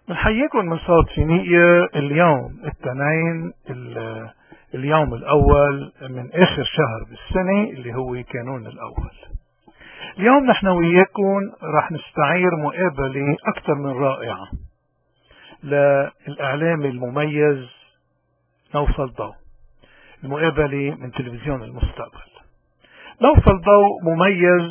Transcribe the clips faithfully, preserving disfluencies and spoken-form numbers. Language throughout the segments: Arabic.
بنحييكم من صوت فينيقيا. اليوم الاثنين اليوم الأول من آخر شهر بالسنة اللي هو كانون الأول. اليوم نحن وياكم راح نستعير مقابلة أكثر من رائعة للإعلامي المميز نوفل ضو. المقابلة من تلفزيون المستقبل. نوفل ضو مميز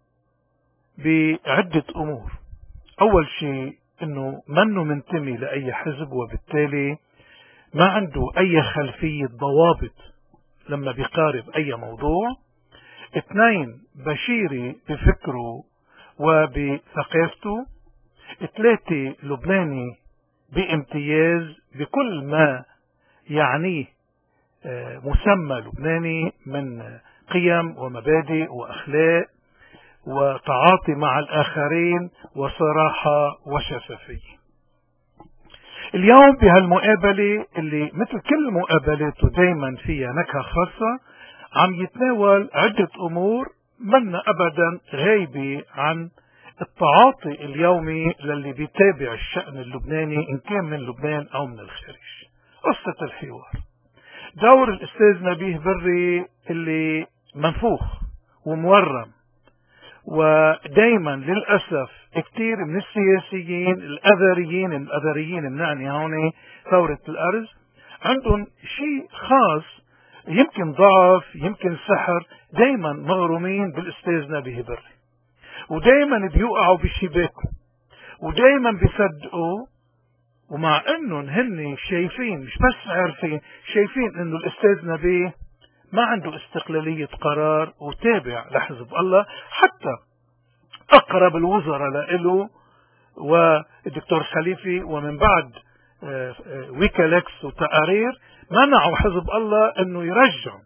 بعدة أمور. أول شيء انه منه منتمي لاي حزب، وبالتالي ما عنده اي خلفية ضوابط لما بيقارب اي موضوع. اثنين، بشيري بفكره وبثقافته. ثلاثة، لبناني بامتياز بكل ما يعنيه مسمى لبناني من قيم ومبادئ واخلاق وتعاطي مع الآخرين وصراحة وشفافية. اليوم بهالمقابلة اللي مثل كل مقابلاته دايما فيها نكهة خاصة، عم يتناول عدة أمور منا أبدا غايبة عن التعاطي اليومي للي بيتابع الشأن اللبناني إن كان من لبنان أو من الخارج. قصة الحوار، دور الأستاذ نبيه بري اللي منفوخ ومورم، ودايما للأسف كثير من السياسيين الأذريين الأذريين بنعني هون ثورة الأرز عندهم شيء خاص، يمكن ضعف يمكن سحر، دايما مغرومين بالأستاذ نبيه بري، ودايما بيوقعوا بشباكه، ودايما بيصدقوا. ومع انهم هن شايفين، مش بس عارفين، شايفين انه الأستاذ نبيه ما عنده استقلالية قرار وتابع لحزب الله. حتى أقرب الوزراء له والدكتور خليفي ومن بعد ويكيليكس وتقارير منعوا حزب الله أنه يرجعوا.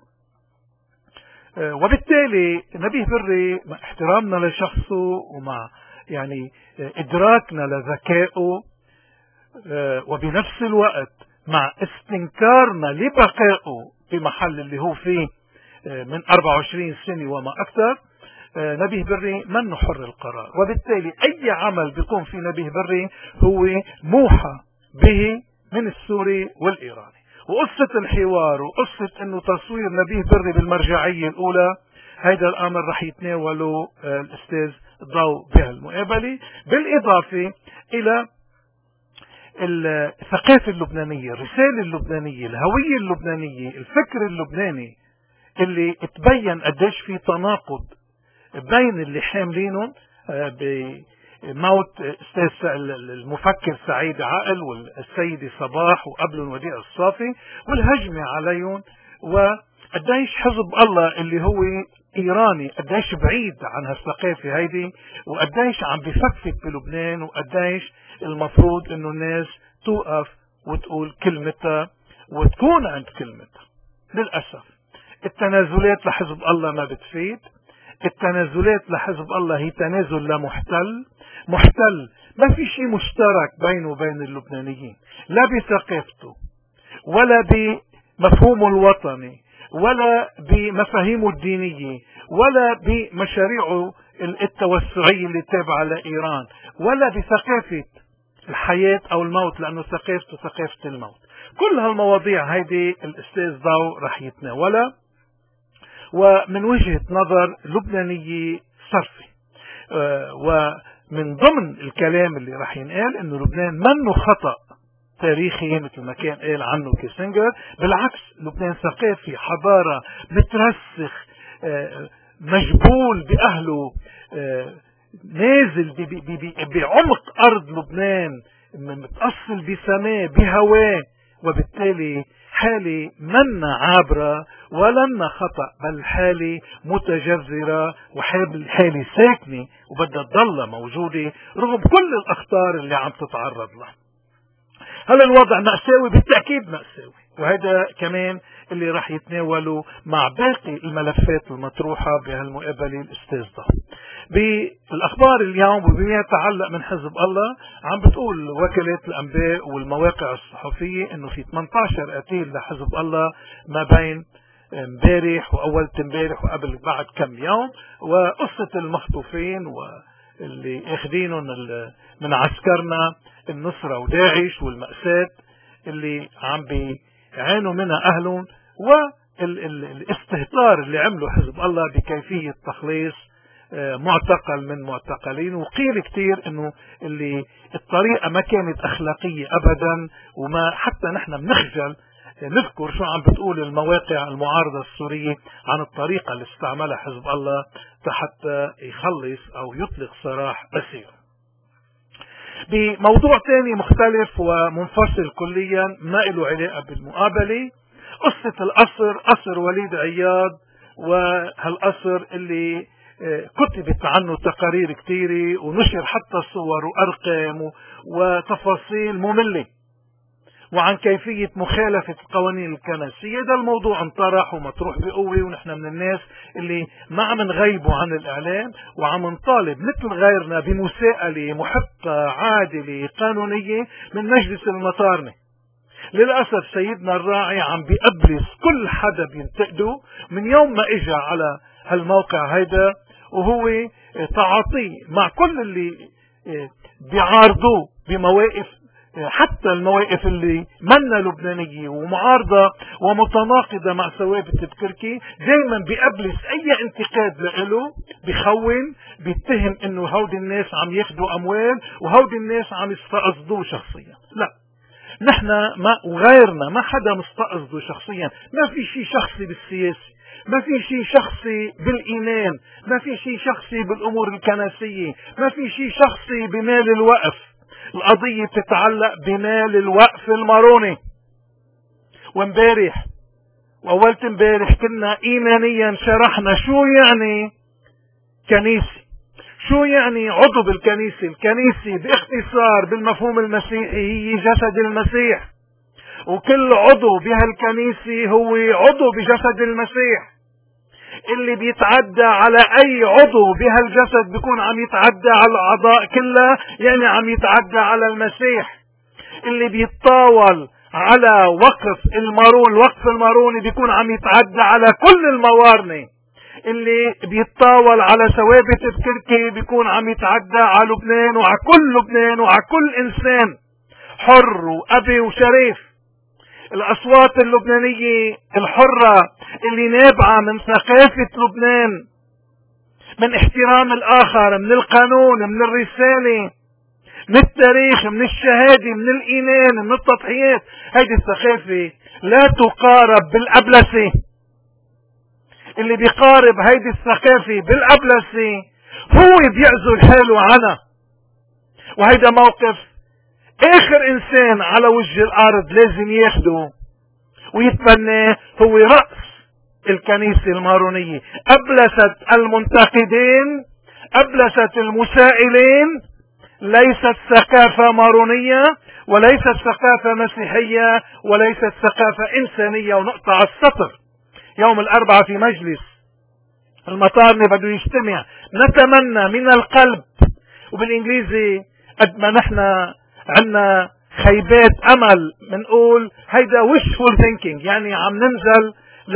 وبالتالي نبيه بري مع احترامنا لشخصه ومع يعني إدراكنا لذكائه، وبنفس الوقت مع استنكارنا لبقائه في محل اللي هو فيه من أربعة وعشرين سنة وما أكثر، نبيه بري منه حر القرار. وبالتالي أي عمل بيقوم فيه نبيه بري هو موحى به من السوري والإيراني. وقصة الحوار وقصة أنه تصوير نبيه بري بالمرجعية الأولى، هذا الأمر رح يتناوله الأستاذ ضو بهالمقابلة، بالإضافة إلى الثقافة اللبنانية، الرسالة اللبنانية، الهوية اللبنانية، الفكر اللبناني اللي تبين قديش في تناقض بين اللي حاملينهم بموت استاذ المفكر سعيد عقل والسيدة صباح وقبلهم وديع الصافي والهجمة عليهم، وقديش حزب الله اللي هو ايراني قديش بعيد عن هالثقافة هيدي، وقديش عم بفكفك بلبنان، وقديش المفروض انه الناس توقف وتقول كلمتها وتكون عند كلمتها. للأسف التنازلات لحزب الله ما بتفيد. التنازلات لحزب الله هي تنازل لمحتل، محتل ما في شيء مشترك بينه وبين اللبنانيين، لا بثقافته ولا بمفهومه الوطني ولا بمفاهيمه الدينية ولا بمشاريعه التوسعية اللي تابعة لإيران ولا بثقافة الحياة أو الموت، لأنه ثقافته ثقافة الموت. كل هالمواضيع هيدي الأستاذ ضو رح يتناولها، ومن وجهة نظر لبنانية صرفة. آه ومن ضمن الكلام اللي رح ينقال إنه لبنان منه خطأ تاريخي مثل ما كان قال عنه كيسنجر، بالعكس لبنان ثقافي، حضارة، مترسخ، آه مجبول بأهله، آه نازل بعمق أرض لبنان، متأصل بسماه بهواه. وبالتالي حالة منا عابرة ولنا خطأ، بل حالة متجذرة وحالة ساكنة وبدها تضل موجودة رغم كل الأخطار اللي عم تتعرض لها. هذا الوضع مأساوي، بالتأكيد مأساوي، وهذا كمان اللي راح يتناوله مع باقي الملفات المطروحة بهالمقابلة الأستاذ ضو. بالأخبار اليوم وبما يتعلق من حزب الله، عم بتقول وكالات الأنباء والمواقع الصحفية إنه في ثمانية عشر قتيل لحزب الله ما بين امبارح وأول امبارح وقبل بعد كم يوم، وقصة المخطوفين و اللي اخدينهم من عسكرنا النصرة وداعش والمأساة اللي عم بيعانوا منها أهلهم، والاستهتار اللي عمله حزب الله بكيفية تخليص معتقل من معتقلين. وقيل كتير انه اللي الطريقة ما كانت اخلاقية ابدا، وما حتى نحن بنخجل نذكر شو عم بتقول المواقع المعارضة السورية عن الطريقة اللي استعملها حزب الله حتى يخلص او يطلق سراح أسير. بموضوع تاني مختلف ومنفصل كليا ما له علاقة بالمقابلة، قصة الأسر، أسر وليد عياض، وهالأسر اللي كتبت عنه تقارير كتيرة ونشر حتى صور وأرقام وتفاصيل مملة، وعن كيفية مخالفة القوانين الكنسية. ده الموضوع انطرح ومطروح بقوة، ونحن من الناس اللي ما عم نغيبوا عن الإعلام وعم نطالب مثل غيرنا بمساءلة محقة عادلة قانونية من مجلس المطارنة. للأسف سيدنا الراعي عم بيقبلس كل حدا بينتقده من يوم ما اجى على هالموقع هيدا، وهو تعاطيه مع كل اللي بيعارضوه بمواقف، حتى المواقف اللي منا لبنانية ومعارضة ومتناقضة مع ثوابت بكركي. دايما بيقبلس اي انتقاد له، بيخون، بيتهم انه هودي الناس عم ياخدوا اموال وهودي الناس عم يستقصدوه شخصيا. لا، نحن ما وغيرنا ما حدا مستقصده شخصيا. ما في شيء شخصي بالسياسة، ما في شيء شخصي بالإيمان، ما في شيء شخصي بالأمور الكنسية، ما في شيء شخصي بمال الوقف. القضية تتعلق بمال الوقف الماروني. وامبارح وأولة امبارح كنا إيمانيا شرحنا شو يعني كنيسة، شو يعني عضو بالكنيسة. الكنيسة باختصار بالمفهوم المسيحي هي جسد المسيح، وكل عضو بهالكنيسة هو عضو بجسد المسيح. اللي بيتعدى على اي عضو بهالجسد بيكون عم يتعدى على الاعضاء كلها، يعني عم يتعدى على المسيح. اللي بيتطاول على وقف المارون، الوقف الماروني، بيكون عم يتعدى على كل الموارنة. اللي بيتطاول على ثوابت بكركي بيكون عم يتعدى على لبنان وعلى كل لبنان وعلى كل انسان حر وابي وشريف. الاصوات اللبنانية الحرة اللي نابعة من ثقافة لبنان، من احترام الاخر، من القانون، من الرسالة، من التاريخ، من الشهادة، من الايمان، من التضحيات. هيدي الثقافة لا تقارب بالابلسة. اللي بيقارب هيدي الثقافة بالابلسة هو بيعزل حاله عنها. وهيدا موقف اخر انسان على وجه الارض لازم ياخده ويتبناه، هو رأس الكنيسة المارونية. ابلست المنتقدين، ابلست المسائلين. ليست ثقافة مارونية، وليست ثقافة مسيحية، وليست ثقافة انسانية. ونقطع السطر. يوم الاربعاء في مجلس المطارنة بده يجتمع. نتمنى من القلب، وبالانجليزي قد ما نحن عنا خيبات امل منقول هيدا wishful thinking، يعني عم ننزل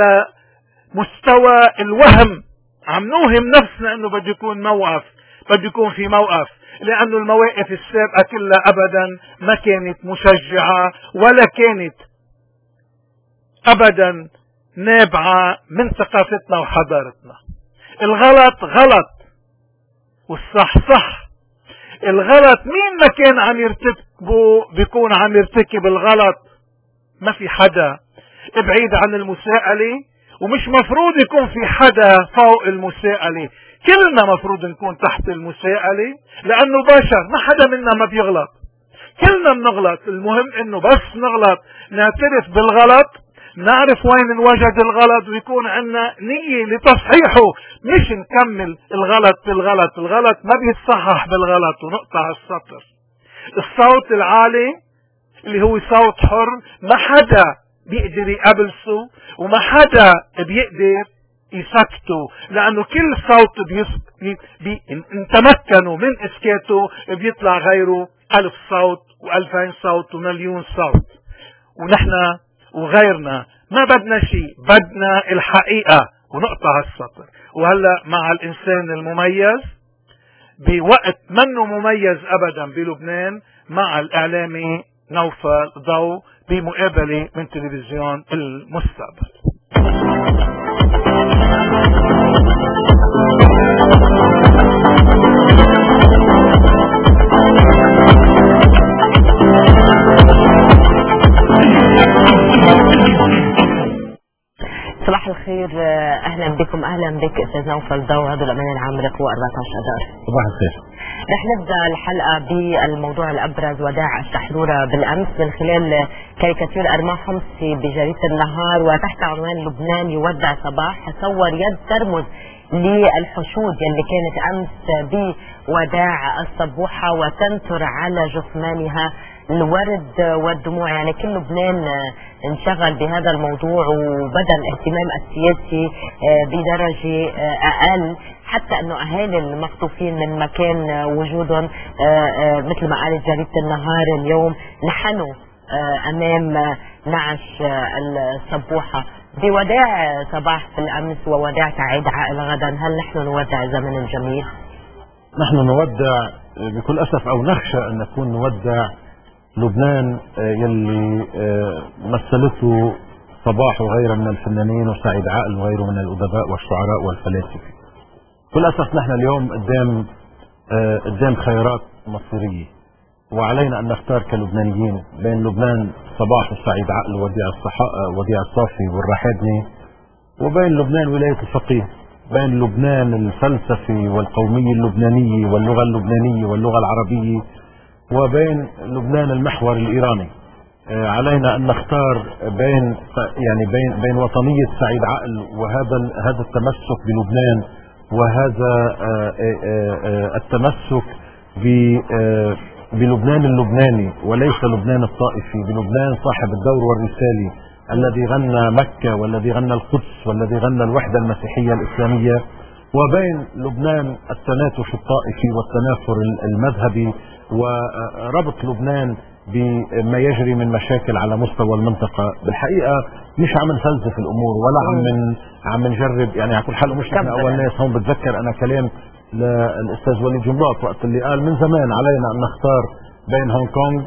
لمستوى الوهم، عم نوهم نفسنا انه بده يكون موقف، بده يكون في موقف. لانه المواقف السابقة كلها ابدا ما كانت مشجعة ولا كانت ابدا نابعة من ثقافتنا وحضارتنا. الغلط غلط والصح صح. الغلط مين ما كان عم يرتكبه بيكون عم يرتكب الغلط. ما في حدا بعيد عن المساءلة، ومش مفروض يكون في حدا فوق المساءلة. كلنا مفروض نكون تحت المساءلة، لانه بشر، ما حدا منا ما بيغلط، كلنا بنغلط. المهم انه بس نغلط نعترف بالغلط، نعرف وين انوجد الغلط، ويكون عندنا نية لتصحيحه، مش نكمل الغلط بالغلط. الغلط ما بيتصحح بالغلط. ونقطع السطر. الصوت العالي اللي هو صوت حر ما حدا بيقدر يقبلسه وما حدا بيقدر يسكته، لانه كل صوت بيسك... بي... بي... ان تمكنوا من اسكاته بيطلع غيره الف صوت والفين صوت ومليون صوت. ونحن وغيرنا ما بدنا شيء، بدنا الحقيقة. ونقطع السطر. وهلأ مع الإنسان المميز بوقت منه مميز أبدا بلبنان مع الإعلامي نوفل ضو بمقابلة من تلفزيون المستقبل. صباح الخير، اهلا بكم. اهلا بك استاذ نوفل ضو، عضو الامانه العامه لقوى أربعة عشر اذار. صباح الخير. رح نبدا الحلقه بالموضوع الابرز، وداع الشحروره بالامس من خلال كاريكاتير ارماه حمصي بجريده النهار، وتحت عنوان لبنان يودع صباح صور يد ترمز للحشود يلي كانت امس بوداع الصبوحه وتنثر على جثمانها الورد والدموع. يعني كل لبنان انشغل بهذا الموضوع وبدأ الاهتمام السياسي بدرجة أقل، حتى أنه أهالي المخطوفين من مكان وجودهم مثل ما قالت جريدة النهار اليوم نحنوا أمام نعش الصبوحة. بوداع صباح في الأمس ووداع سعيد عائل غدا، هل نحن نودع زمن الجميل؟ نحن نودع بكل أسف، أو نخشى أن نكون نودع لبنان يلي مثلته صباح وغيره من الفنانين وسعيد عائل وغيره من الأدباء والشعراء والفلاسفة. بكل أسف نحن اليوم قدام قدام خيارات مصيرية، وعلينا أن نختار كلبنانيين بين لبنان صباح وسعيد عائل ووديع وديع الصافي والرحادني، وبين لبنان ولاية الفقيه، بين لبنان الفلسفي والقومية اللبنانية واللغة اللبنانية واللغة العربية، وبين لبنان المحور الإيراني. علينا أن نختار بين يعني بين بين وطنية سعيد عائل وهذا هذا التمسك بلبنان، وهذا التمسك بلبنان اللبناني وليس لبنان الطائفي، بلبنان صاحب الدور والرسالة الذي غنى مكة والذي غنى القدس والذي غنى الوحدة المسيحية الإسلامية، وبين لبنان التناتش الطائفي والتنافر المذهبي وربط لبنان بما يجري من مشاكل على مستوى المنطقة. بالحقيقة مش عم نفلسف الأمور ولا عم من عم نجرب، يعني على كل حال مش نحن أول ناس. هون بتذكر أنا كلام للأستاذ وليد جنبلاط وقت اللي قال من زمان علينا أن نختار بين هونغ كونغ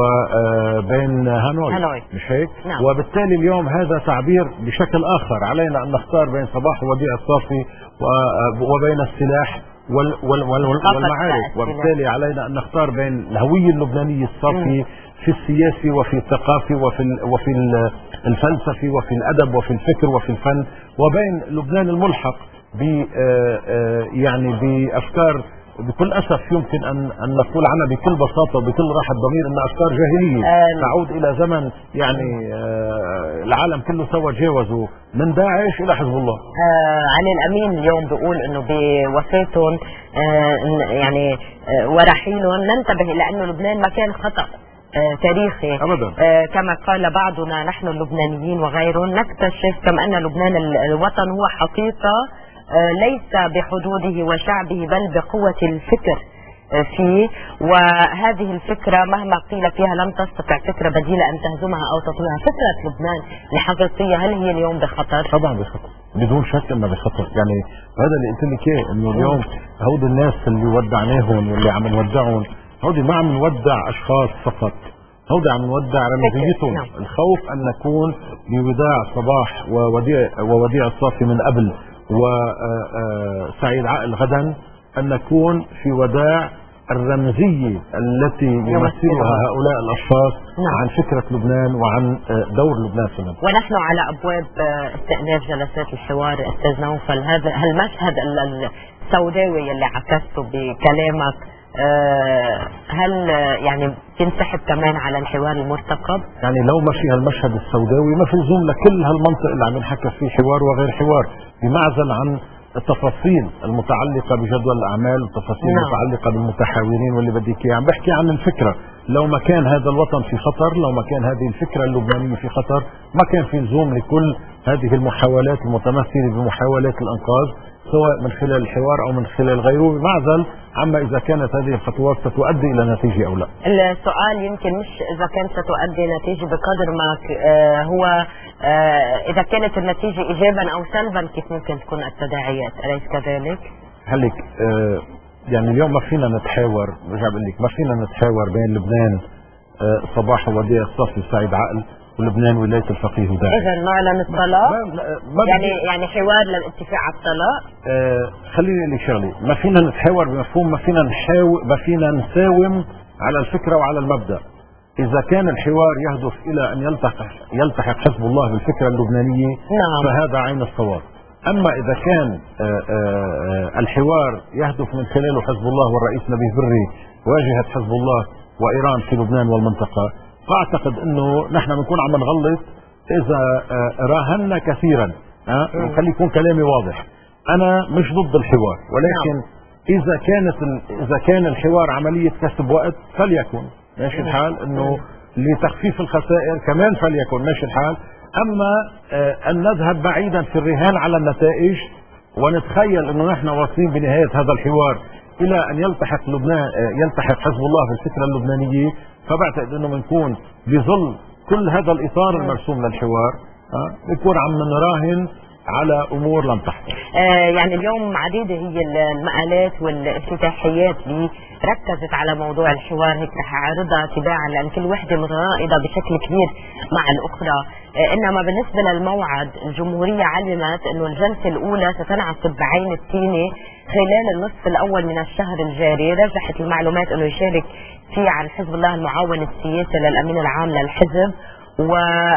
وبين هانوي, هانوي. مش هيك؟ نعم. وبالتالي اليوم هذا تعبير بشكل آخر، علينا أن نختار بين صباح ووديع الصافي وبين السلاح وال وال وال والمعارك، وبالتالي علينا أن نختار بين الهوية اللبنانية الصافية في السياسي وفي الثقافي وفي وفي الفلسفي وفي الأدب وفي الفكر وفي الفن، وبين لبنان الملحق ب يعني بأفكار بكل أسف يمكن أن أن نقول عنها بكل بساطة وبكل راحة ضمير أنها أفكار جاهلية تعود إلى زمن يعني العالم كله سوى تجاوزوا من داعش إلى حزب الله. علي الأمين اليوم بيقول إنه بوفاتهم يعني ورحيلهم ننتبه إلى أنه لبنان ما كان خطأ تاريخي أبدا. كما قال بعضنا نحن اللبنانيين وغيرهم، نكتشف كم أن لبنان الوطن هو حقيقة ليس بحدوده وشعبه بل بقوة الفكر فيه، وهذه الفكرة مهما قيل فيها لم تستطع فكرة بديلة أن تهزمها أو تطويها. فكرة لبنان الحقيقية هل هي اليوم بخطر؟ طبعا بخطر، بدون شك انها بخطر. يعني هذا اللي قلت لك اياه، انه اليوم هود الناس اللي ودعناهم واللي عم نودعهم هودي ما عم نودع اشخاص فقط، هودي عم نودع رمزيتهم. نعم. الخوف ان نكون بوداع صباح ووديع ووديع الصافي من قبل وسعيد عائل غدا، أن نكون في وداع الرمزية التي يمثلها هؤلاء الأشخاص. نعم. عن فكرة لبنان وعن دور لبنان في المنطقة. ونحن على أبواب استئناف جلسات الحوار أستاذ نوفل، هذا هالمشهد السوداوي اللي عكسته بكلامك هل يعني تنسحب كمان على الحوار المرتقب؟ يعني لو مشي هالمشهد السوداوي ما في لزوم لكل هالمنطق اللي عم نحكي فيه حوار وغير حوار، بمعزل عن التفاصيل المتعلقة بجدول الأعمال والتفاصيل نعم. المتعلقة بالمتحاورين واللي بدك إياه. عم بحكي عن الفكرة، لو ما كان هذا الوطن في خطر، لو ما كان هذه الفكرة اللبنانية في خطر، ما كان في لزوم لكل هذه المحاولات المتمثلة بمحاولات الأنقاذ سواء من خلال الحوار أو من خلال غيره، بمعزل عما إذا كانت هذه الخطوات ستؤدي إلى نتيجة أو لا. السؤال يمكن مش إذا كانت ستؤدي نتيجة بقدر ما هو إذا كانت النتيجة إيجابا أو سلبا كيف ممكن تكون التداعيات، أليس كذلك؟ هلك يعني اليوم ما فينا نتحاور، برجع بقول لك ما فينا نتحاور بين لبنان آه صباح وديع الصافي وسعيد عقل ولبنان ولايه الفقيه وداعش. اذا معلن الطلاق يعني يعني حوار للاتفاق على الطلاق. آه خليني اقول لك شغله، ما فينا نتحاور بمفهوم ما فينا نحاول ما فينا نساوم على الفكره وعلى المبدا. اذا كان الحوار يهدف الى ان يلتحق يلتحق حزب الله بالفكره اللبنانيه نعم. فهذا عين الصواب. اما اذا كان آآ آآ الحوار يهدف من خلاله حزب الله والرئيس نبيه بري واجهه حزب الله وايران في لبنان والمنطقه، فاعتقد انه نحن بنكون عم نغلط اذا راهنا كثيرا. ها وخلي يكون كلامي واضح، انا مش ضد الحوار، ولكن اذا كانت اذا كان الحوار عمليه كسب وقت فليكن ماشي الحال، انه لتخفيف الخسائر كمان فليكن ماشي الحال. اما آه ان نذهب بعيدا في الرهان على النتائج ونتخيل انه نحن واصلين بنهايه هذا الحوار الى ان يلتحق لبنان آه يلتحق حزب الله بالفكره اللبنانيه، فبعتقد انه بنكون بظل كل هذا الاطار المرسوم للحوار آه بنكون عم نراهن على امور لم تحدث. آه يعني اليوم عديده هي المقالات والافتتاحيات اللي ركزت على موضوع الحوار، هيك رح اعرضها تباعا لان كل وحده متناقضه بشكل كبير مع الاخرى. آه انما بالنسبه للموعد الجمهوريه علمت انه الجلسه الاولى ستنعقد بعين التينه خلال النصف الاول من الشهر الجاري. رجحت المعلومات انه يشارك فيه عن حزب الله المعاون السياسي للامين العام للحزب و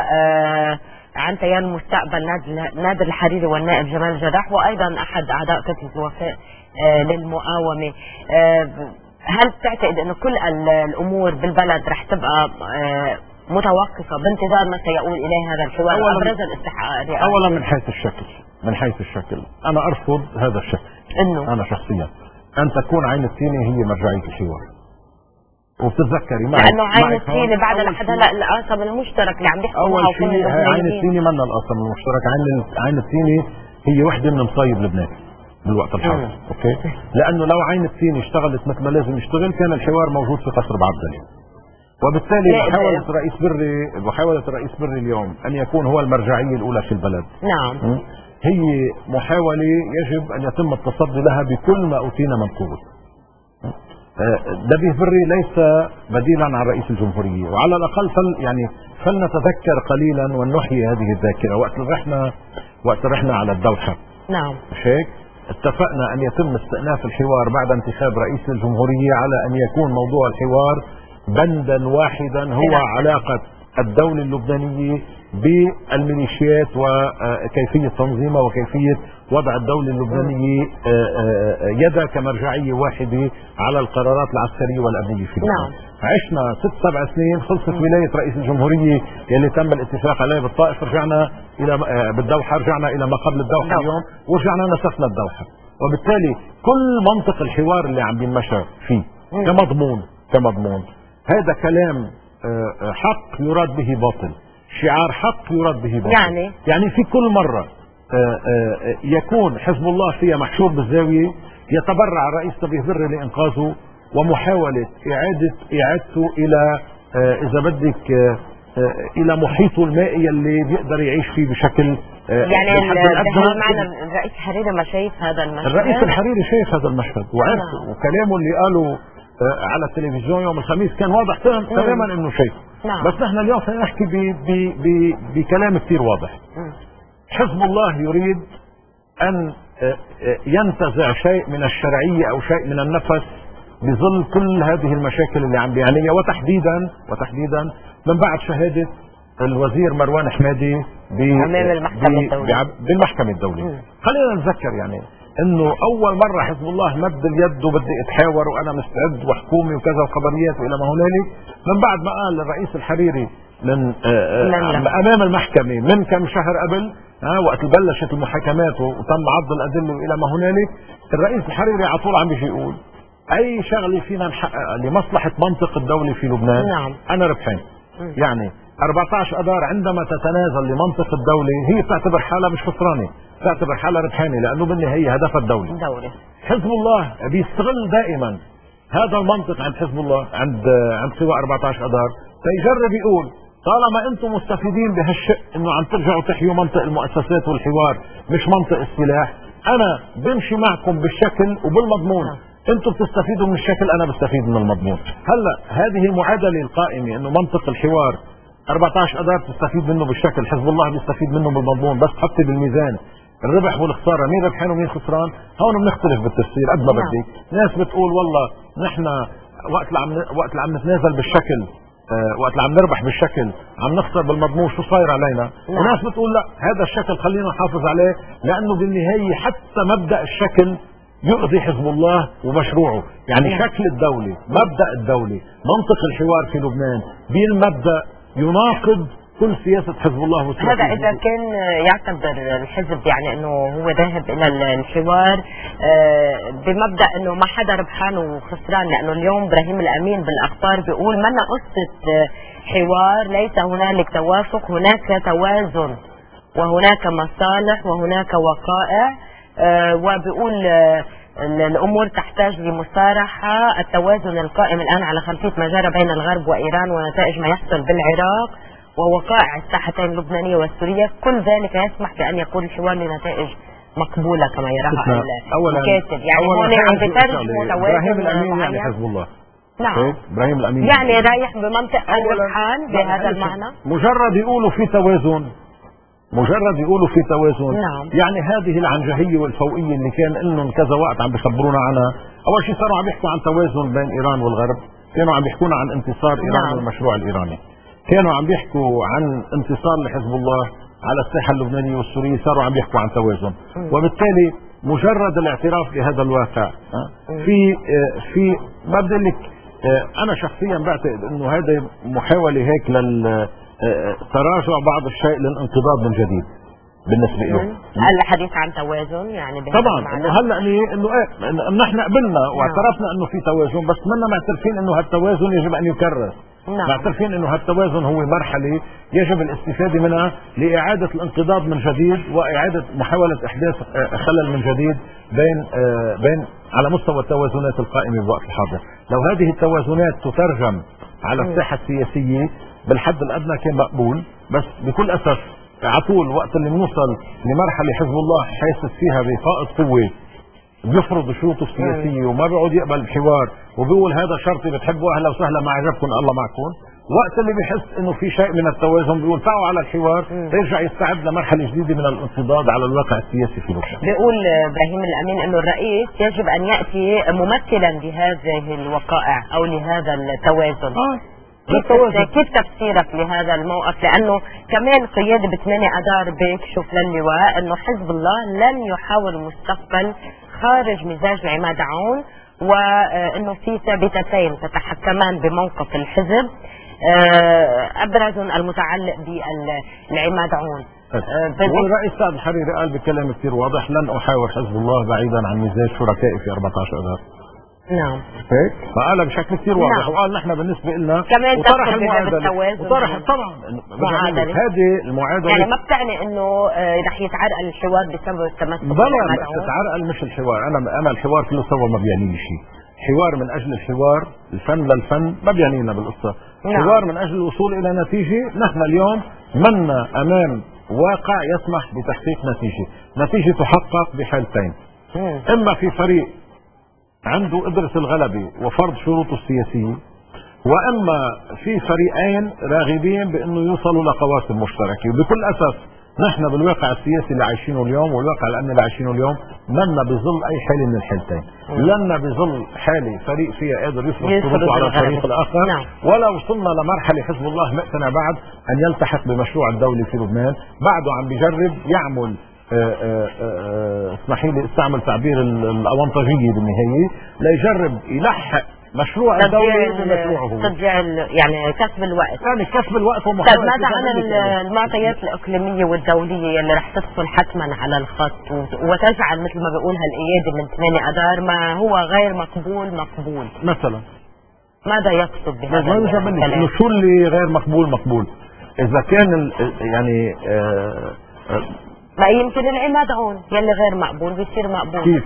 آه عن تيار المستقبل نادر الحريري والنائب جمال الجراح وايضا احد اعضاء كتله الوفاء آه للمقاومه. آه هل تعتقد انه كل الامور بالبلد رح تبقى آه متوقفه بانتظار ما سيؤول اليه هذا الحوار ابرز الاستحقاقات؟ اولا من حيث الشكل من حيث الشكل انا ارفض هذا الشكل. انه انا شخصيا ان تكون عين التينه هي مرجعيه الحوار. وبتتذكري معي لانه عين التينه بعد لحد هلا القاسم المشترك اللي عم بيحكوا اول شيء عين التينه منا القاسم المشترك. عين عين التينه هي وحده من مصايب لبنان بالوقت الحاضر. اوكي لانه لو عين التينه اشتغلت مثل ما لازم يشتغل كان الحوار موجود في قصر بعبدلي. وبالتالي محاولة الرئيس بري محاولة الرئيس بري اليوم ان يكون هو المرجعيه الاولى في البلد. نعم. هي محاولة يجب ان يتم التصدي لها بكل ما اوتينا من قوة. نبيه بري ليس بديلا عن رئيس الجمهورية، وعلى الأقل فل يعني فلنتذكر قليلا ونحيي هذه الذاكرة. وقت رحنا وقت رحنا على الدوحة نعم مش هيك؟ اتفقنا أن يتم استئناف الحوار بعد انتخاب رئيس الجمهورية على أن يكون موضوع الحوار بندا واحدا هو علاقة الدولة اللبنانية بالميليشيات وكيفية تنظيمها وكيفية وضع الدولة اللبنانية يدا كمرجعية واحدة على القرارات العسكرية والأمنية في لبنان. نعم. عشنا ست سبع سنين، خلصت ولاية رئيس الجمهورية يلي تم الاتفاق عليه بالطائف، رجعنا إلى بالدوحة، رجعنا إلى ما قبل الدوحة دو. اليوم ورجعنا نسفنا الدوحة. وبالتالي كل منطق الحوار اللي عم بينمشى فيه كمضمون كمضمون هذا كلام حق يراد به باطل، شعار حق يراد به باطل. يعني يعني في كل مرة يكون حزب الله فيها محشور بالزاوية يتبرع الرئيس نبيه بري لإنقاذه ومحاولة إعادة إعادته إلى إذا بدك إلى محيطه المائي اللي بيقدر يعيش فيه بشكل يعني معنى الرئيس الحريري ما شايف هذا المشهد. الرئيس الحريري شايف هذا المشهد وعرف نعم. وكلامه اللي قاله على التلفزيون يوم الخميس كان واضح تماما انه شيء. نعم. بس نحن اليوم سنحكي بكلام كثير واضح. م. حزب الله يريد ان ينتزع شيء من الشرعية او شيء من النفس بظل كل هذه المشاكل اللي عم بيعانيها، وتحديدا وتحديدا من بعد شهادة الوزير مروان حمادي امام المحكمة الدولية بالمحكمة الدولية. خلينا نتذكر يعني انه اول مرة حزب الله مد اليد وبدي اتحاور وانا مستعد وحكومي وكذا وخبريات والى ما هنالك، من بعد ما قال الرئيس الحريري من امام المحكمة من كم شهر قبل ها وقت بلشت المحاكمات وتم عرض الادله والى ما هنالك، الرئيس الحريري على طول عم بيجي يقول اي شغله فينا نحققها لمصلحة منطق الدولة في لبنان نعم. انا ربحان. م. يعني أربعة عشر اذار عندما تتنازل لمنطق الدولة هي بتعتبر حالها مش خسرانة، تعتبر حالها ربحانة لانه بالنهاية هدف الدولة. دولة. حزب الله بيستغل دائما هذا المنطق عند حزب الله عند عند سواء أربعة عشر اذار فيجرب يقول طالما انتم مستفيدين بهالشق انه عم ترجعوا تحيوا منطق المؤسسات والحوار مش منطق السلاح، انا بمشي معكم بالشكل وبالمضمون. انتم بتستفيدوا من الشكل، انا بستفيد من المضمون. هلا هذه المعادله القائمه انه منطق الحوار أربعة عشر اذار تستفيد منه بالشكل، حزب الله بيستفيد منه بالمضمون، بس حطي بالميزان الربح والخساره، مين ربحان ومين خسران. هون بنختلف بالتفسير قد ما بدك. ناس بتقول والله نحن وقت اللي عم وقت اللي عم نتنازل بالشكل، آه وقت اللي عم نربح بالشكل عم نخسر بالمضمون، شو صاير علينا؟ لا. وناس بتقول لا هذا الشكل خلينا نحافظ عليه، لانه بالنهايه حتى مبدا الشكل يؤذي حزب الله ومشروعه. يعني لا. شكل الدولة، مبدا الدولة، منطق الحوار في لبنان بالمبدا يناقض كل سياسة حزب الله. هذا إذا كان يعتبر الحزب يعني أنه هو ذاهب إلى الحوار بمبدأ أنه ما حدا ربحان وخسران، لأنه اليوم إبراهيم الأمين بالأخبار بيقول منا قصة حوار، ليس هنالك توافق، هناك توازن وهناك مصالح وهناك وقائع، وبيقول الأمور تحتاج لمصارحة. التوازن القائم الآن على خلفية ما جرى بين الغرب وإيران ونتائج ما يحصل بالعراق ووقائع الساحتين اللبنانية والسورية، كل ذلك يسمح بأن يكون الحوار لنتائج مقبولة كما يراها الكاتب. يعني هون عم بترجموا إبراهيم الأمين يعني حزب الله. نعم إبراهيم الأمين يعني رايح بمنطق الربحان بهذا المعنى. مجرد يقولوا في توازن، مجرد يقولوا في توازن. نعم. يعني هذه العنجهية والفوقية اللي كان انهم كذا وقت عم بيخبرونا عنها، اول شيء صاروا عم يحكوا عن توازن بين ايران والغرب، كانوا عم يحكونا عن انتصار ايران نعم. والمشروع الايراني، كانوا عم بيحكوا عن انتصار لحزب الله على الساحة اللبنانية والسورية، صاروا عم يحكوا عن توازن. م. وبالتالي مجرد الاعتراف بهذا الواقع في في ما بدي لك، انا شخصيا بعتقد انه هذا محاولة هيك لل تراجع بعض الشيء للانقباض من جديد بالنسبه له. الحديث عن توازن يعني طبعا انه هلا انه ايه نحن قبلنا واعترفنا انه في توازن، بس منا معترفين انه هالتوازن يجب ان يكرر. نعم. معترفين انه هالتوازن هو مرحله يجب الاستفاده منها لاعاده الانقباض من جديد واعاده محاوله احداث خلل من جديد بين بين على مستوى التوازنات القائمه بالوقت الحاضر. لو هذه التوازنات تترجم على الساحه السياسيه بالحد الادنى كان مقبول، بس بكل اسف على طول وقت اللي بنوصل لمرحله حزب الله حاسس فيها بفائض قوه بيفرض شروطه السياسيه وما بيقعد يقبل الحوار وبيقول هذا شرطي بتحبوا اهلا وسهلا ما عجبكم الله معكم، وقت اللي بيحس انه في شيء من التوازن بيقول تعالوا على الحوار، يرجع يستعد لمرحله جديده من الانقباض على الواقع السياسي في لبنان. بيقول ابراهيم الامين انه الرئيس يجب ان ياتي ممثلا لهذه الوقائع او لهذا التوازن. آه. كيف, كيف تفسيرك لهذا الموقف؟ لانه كمان قياده بثمانية اذار بيكشف للواء انه حزب الله لن يحاول المستقبل خارج مزاج عماد عون، وانه في ثابتتين تتحكمان بموقف الحزب، ابرز المتعلق بالعماد عون. والرئيس سعد الحريري قال بكلام كثير واضح لن احاور حزب الله بعيدا عن مزاج شركائي في أربعة عشر اذار. نعم هيك فقالها بشكل كثير واضح. نعم. وقال نحن بالنسبه لنا كمان وطرح المعادله وطرح طبعا معادله هذه المعادله يعني ما بتعني انه رح يتعرقل الحوار بسبب التمسك بلا تتعرقل مش الحوار. انا انا الحوار كله سوا ما بيعني لي شيء. حوار من اجل الحوار، الفن للفن ما بيعني لنا بالقصه. نعم. حوار من اجل الوصول الى نتيجه. نحن اليوم منا امام واقع يسمح بتحقيق نتيجه، نتيجه تحقق بحالتين. مم. اما في فريق عنده قدرة الغلبة وفرض شروطه السياسية، واما في فريقين راغبين بانه يوصلوا لقواسم مشتركة. وبكل اسف نحن بالواقع السياسي اللي عايشينه اليوم والواقع الامني اللي عايشينه اليوم منا بظل اي حالة من الحالتين. لنا بظل حالة فريق فيها قادر يفرض شروطه على الفريق الاخر. نعم. ولا وصلنا لمرحلة حزب الله مقتنع بعد ان يلتحق بمشروع الدولي في لبنان، بعده عم بيجرب يعمل اسمحي لي استعمل تعبير الاونطاجيه بالنهايه ليجرب يلحق مشروع الدولي بمشروعه هو. تشجيع يعني كسب الوقت. يعني كسب الوقت طيب ماذا عن المعطيات الاقليميه والدوليه اللي رح تدخل حتما على الخط وتجعل مثل ما بيقولها الايادي من ثمانية اذار ما هو غير مقبول مقبول؟ مثلا ماذا يقصد بهذا؟ ما شو اللي غير مقبول مقبول؟ اذا كان يعني آه آه ما يمكن العماد عون يلي غير مقبول بيصير مقبول. كيف؟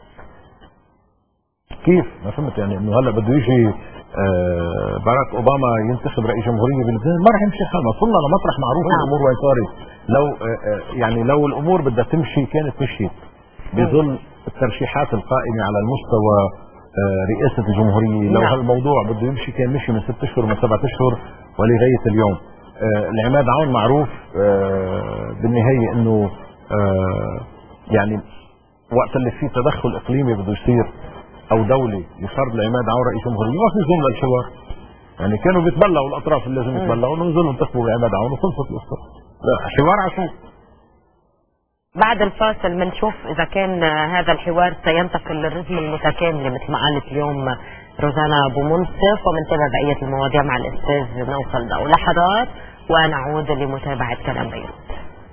كيف؟ ما فهمت يعني انه هلا بده يجي آه باراك اوباما ينتخب رئيس جمهوريه بلبنان ما رح يمشي حالنا، وصلنا لمطرح معروف. نعم. الامور وين صارت. لو آه يعني لو الامور بدها تمشي كانت مشيت بظل الترشيحات القائمه على المستوى رئاسة الجمهورية. لو نعم. هالموضوع بده يمشي كان مشي من ست اشهر من سبعة اشهر ولغاية اليوم. العماد عون معروف بالنهاية انه يعني وقت اللي فيه تدخل اقليمي بده يصير او دولي يفرض العماد عون رئيس جمهورية ما في زوم للحوار. يعني كانوا بيتبلعوا الاطراف اللي لازم يتبلعوا ونزلوا انتخبوا العماد عون وخلصت القصة. لا حوار عشان بعد الفاصل بنشوف اذا كان هذا الحوار سينتقل للرزم المتكامله مثل ما قالت اليوم روزانا ابو منصف، ومنتابع بقيه المواضيع مع الاستاذ نوفل ضو. لحظات ونعود لمتابعه كلام بيروت.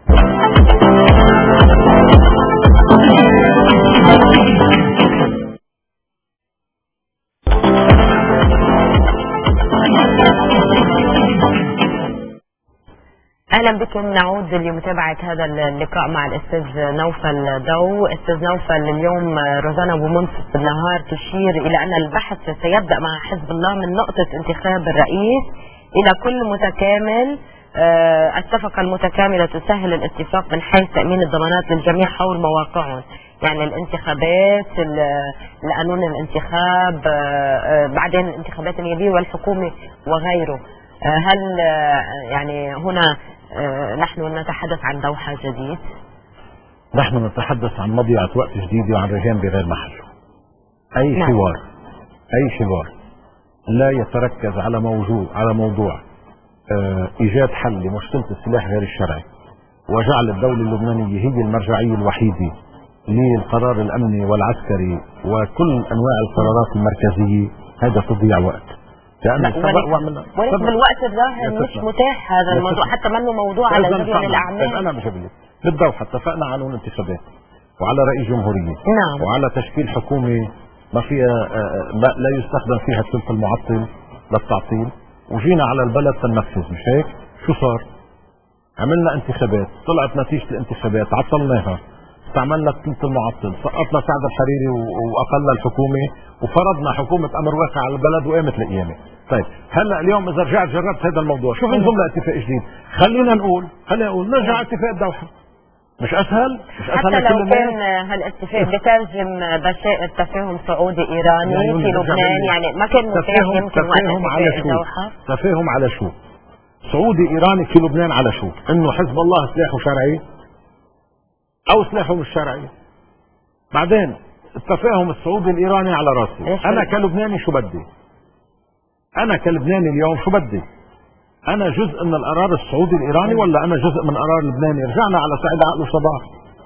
اهلا بكم. نعود لمتابعه هذا اللقاء مع الاستاذ نوفل ضو. استاذ نوفل، اليوم روزانا ابو منصف بالنهار تشير الى ان البحث سيبدا مع حزب الله من نقطه انتخاب الرئيس الى كل متكامل. الصفقه المتكامله تسهل الاتفاق من حيث تامين الضمانات للجميع حول مواقعهم، يعني الانتخابات، القانون الانتخاب، بعدين الانتخابات النيابيه والحكومه وغيره. هل يعني هنا نحن نتحدث عن دوحة جديد؟ نحن نتحدث عن مضيعة وقت جديد وعن رجال بغير محله. أي نعم. حوار أي حوار لا يتركز على موضوع على موضوع آه إيجاد حل لمشكلة السلاح غير الشرعي وجعل الدولة اللبنانية هي المرجعية الوحيدة للقرار الأمني والعسكري وكل أنواع القرارات المركزية، هذا تضيع وقت. ولكن بالوقت الراهن مش متاح هذا الموضوع، حتى منه موضوع على رجل الاعمال. انا مش بقول لك بالضوحة اتفقنا على قانون انتخابات وعلى رئيس جمهورية. نعم. وعلى تشكيل حكومة ما فيها لا يستخدم فيها الثلث المعطل للتعطيل، وجينا على البلد تنفذ. مش هيك؟ شو صار؟ عملنا انتخابات، طلعت نتيجة الانتخابات عطلناها، استعملنا الثلث المعطل، سقطنا سعد الحريري واقلنا الحكومة وفرضنا حكومة امر واقع على البلد وقامت القيامة. طيب هلا اليوم اذا رجعت جربت هذا الموضوع، شو بنضم لاتفاق جديد؟ خلينا نقول خلينا نقول نرجع اتفاق الدوحة. مش اسهل؟ مش اسهل حتى لو كان هالاتفاق بترجم بشائر تفاهم سعودي ايراني يعني في لبنان، يعني ما كان متاح يمكن وقت اتفاق الدوحة. تفاهم على شو؟ سعودي ايراني في لبنان على شو؟ انه حزب الله سلاحه شرعي او سلاحه مش شرعي. بعدين التفاهم السعودي الايراني على راسي. انا كلبناني شو بدي؟ انا كلبناني اليوم شو بدي؟ انا جزء من القرار السعودي الايراني ولا انا جزء من قرار لبناني؟ رجعنا على سعيد عقل وصباح.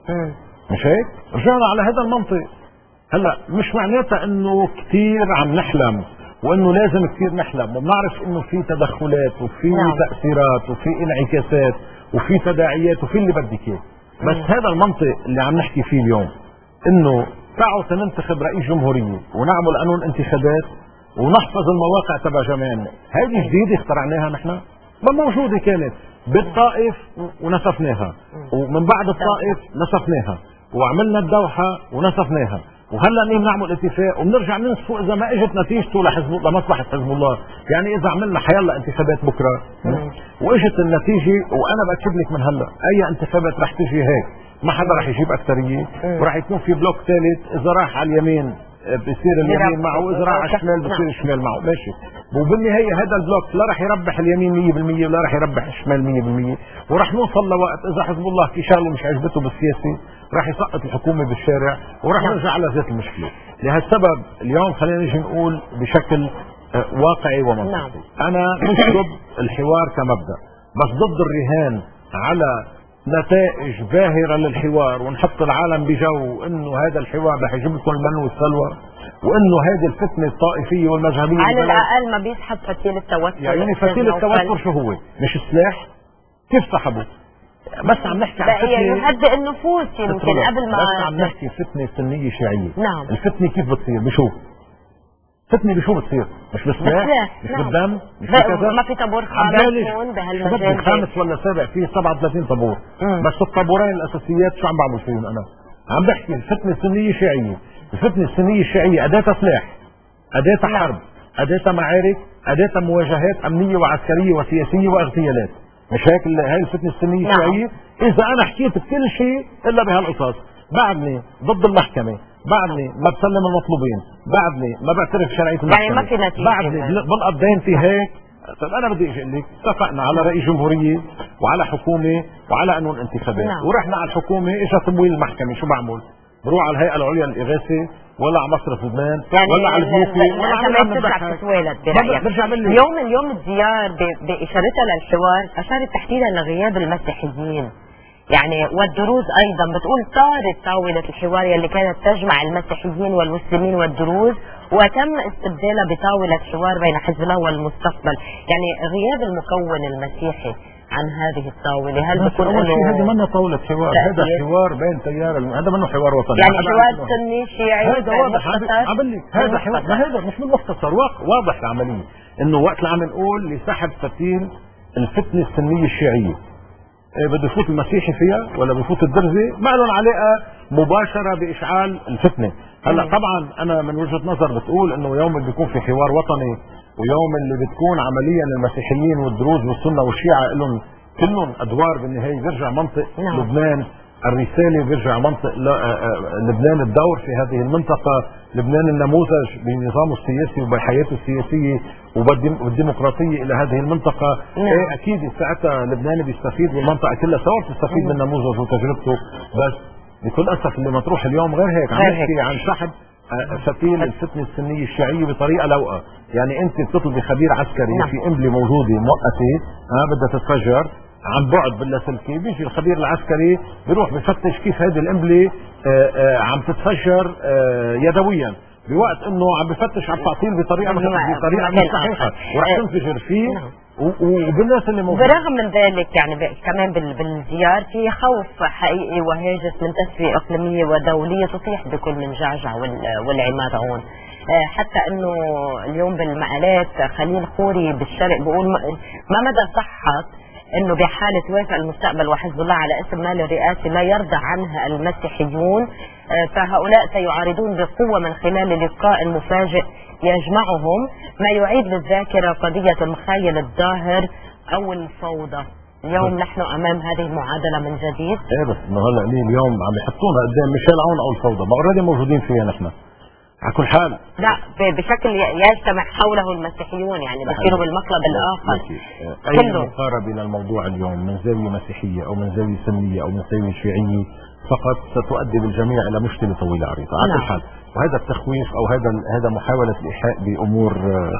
مش هيك؟ رجعنا على هذا المنطق. هلا مش معناتها انه كثير عم نحلم وانه لازم كثير نحلم، وبنعرف انه في تدخلات وفي نعم. تاثيرات وفي انعكاسات وفي تداعيات وفي اللي بدك اياه. بس مم. هذا المنطق اللي عم نحكي فيه اليوم، انه تعالوا تنتخب رئيس جمهورية ونعمل قانون انتخابات ونحفظ المواقع تبع جميعنا، هذه جديدة اخترعناها نحن؟ ما موجودة كانت بالطائف ونسفناها، ومن بعد الطائف نسفناها، وعملنا الدوحة ونسفناها، وهلا نيجي نعمل اتفاق وبنرجع ننسفه اذا ما اجت نتيجته لحزب لمصلحة حزب الله. يعني اذا عملنا حيلا انتخابات بكره واجت النتيجة، وانا باكد لك من هلا اي انتخابات رح تجي هيك ما حدا رح يجيب اكثرية، وراح يكون في بلوك ثالث، اذا راح على اليمين بصير اليمين معه واذا راح على الشمال بصير الشمال معه، ماشي. وبالنهايه هذا البلوك لا راح يربح اليمين مية بالمية ولا راح يربح الشمال مية بالمية، وراح نوصل لوقت اذا حزب الله في شغله مش عجبته بالسياسه راح يسقط الحكومه بالشارع وراح نرجع على ذات المشكله. لهالسبب اليوم خلينا نيجي نقول بشكل واقعي ومنطقي، انا مش ضد الحوار كمبدا، بس ضد الرهان على نتائج باهرة للحوار ونحط العالم بجو انه هذا الحوار رح يجيب لكم المن والسلوى، وانه هذه الفتنة الطائفية والمذهبية على الاقل ما بيسحب فتيل التوتر. يعني فتيل التوتر شو هو؟ مش السلاح؟ كيف سحبه؟ بس عم نحكي عن فتنة يهدئ النفوس يمكن قبل ما بس عم نحكي فتنة سنية شيعية. نعم. الفتنة كيف بتصير؟ بشو؟ فتنة بشو بتصير؟ مش بالسلاح؟ مش نعم. بالدم؟ مش بكذا؟ ما في طابور خامس هون بهالمجال. خامس ولا سابع؟ فيه سبعة وثلاثين طابور. مم. بس الطابورين الاساسيات شو عم بعمل فيهم انا؟ عم بحكي الفتنة السنية شيعية. الفتنة السنية الشيعية اداتها سلاح، اداتها نعم. حرب، اداتها معارك، اداتها مواجهات امنية وعسكرية وسياسية واغتيالات. مش هيك هاي الفتنة السنية الشيعية؟ نعم. اذا انا حكيت بكل شيء الا بهالقصص بعدني ضد المحكمة، بعدني ما بسلم المطلوبين، بعدني ما بعترف شرعيه المحكمه، يعني ما في نتيجه، بعدني بنقض دينتي هيك. طيب انا بدي اجي اقول لك اتفقنا على رئيس جمهوريه وعلى حكومه وعلى قانون انتخابات، نعم. ورحنا على الحكومه اجى تمويل المحكمه، شو بعمل؟ بروح على الهيئه العليا للاغاثه ولا على مصرف لبنان يعني ولا على البنوكي ولا على ترجع تتوالد برايك. اليوم اليوم الديار باشارتها للحوار اشارت تحديدا لغياب المسيحيين يعني والدروز ايضا، بتقول طارت طاوله الحوار اللي كانت تجمع المسيحيين والمسلمين والدروز وتم استبدالها بطاوله حوار بين حزب الله والمستقبل، يعني غياب المكون المسيحي عن هذه الطاوله، هل بكون انه هذا منه طاوله حوار، هذا حوار بين تيار، هذا منه حوار وطني، يعني حوار سني شيعي، هذا واضح عم لك، هذا حوار، ما هذا مش بالمختصر واضح العمليه، انه وقت اللي عم نقول لسحب فتيل الفتنه السنيه الشيعيه بده يفوت المسيحي فيها ولا بفوت الدرزي، ما لهم علاقه مباشره باشعال الفتنه. هلا طبعا انا من وجهه نظر بتقول انه يوم اللي بيكون في حوار وطني ويوم اللي بتكون عمليا المسيحيين والدروز والسنه والشيعه لهم كلهم ادوار بالنهايه، بيرجع منطق نعم. لبنان الرساله، بيرجع منطق لبنان الدور في هذه المنطقه، لبنان النموذج بنظامه السياسي وبحياته السياسيه والديمقراطيه الى هذه المنطقه. نعم. ايه اكيد ساعتها لبنان بيستفيد والمنطقه كلها سوا بتستفيد من نموذجه وتجربته، بس بكل اسف اللي مطروح اليوم غير هيك، عم نحكي عن سحب فتيل الفتنه السنيه الشيعيه بطريقه لوقه، يعني انت بتطلبي خبير عسكري نعم. في قنبله موجوده مؤقته ها بدها تتفجر عن بعد باللاسلكي، بيجي الخبير العسكري بيروح بفتش كيف هذه القنبله عم تتفجر آه يدويا، بوقت انه عم بفتش على التعطيل بطريقه بطريقه مش صحيحه وراح تنفجر فيه وبالناس اللي موجودين. برغم من ذلك يعني كمان بالزيار في خوف حقيقي وهاجس من تسوية اقليميه ودوليه تطيح بكل من جعجع والعماد هون، حتى انه اليوم بالمقالات خليل خوري بالشرق بيقول ما مدى صحه انه بحاله وافق المستقبل وحزب الله على اسم مال الرئاسي لا يرضى عنها المسيحيون فهؤلاء سيعارضون بقوه من خلال لقاء مفاجئ يجمعهم، ما يعيد للذاكره قضيه مخيل الظاهر او الفوضى. اليوم نحن امام هذه المعادله من جديد. ايه بس انه هلا اليوم عم يحطونا قدام ميشيل عون او الفوضى، ما اوريدي موجودين فيها نحن. على كل حال لا بشكل يجتمع حوله المسيحيون، يعني بصيروا بالمقلب الاخر. اي مقاربه للموضوع اليوم من زاويه مسيحيه او من زاويه سنيه او من زاويه شيعيه فقط ستؤدي بالجميع الى مشكله طويله عريضه. على كل حال وهذا التخويف او هذا هذا محاوله الايحاء بامور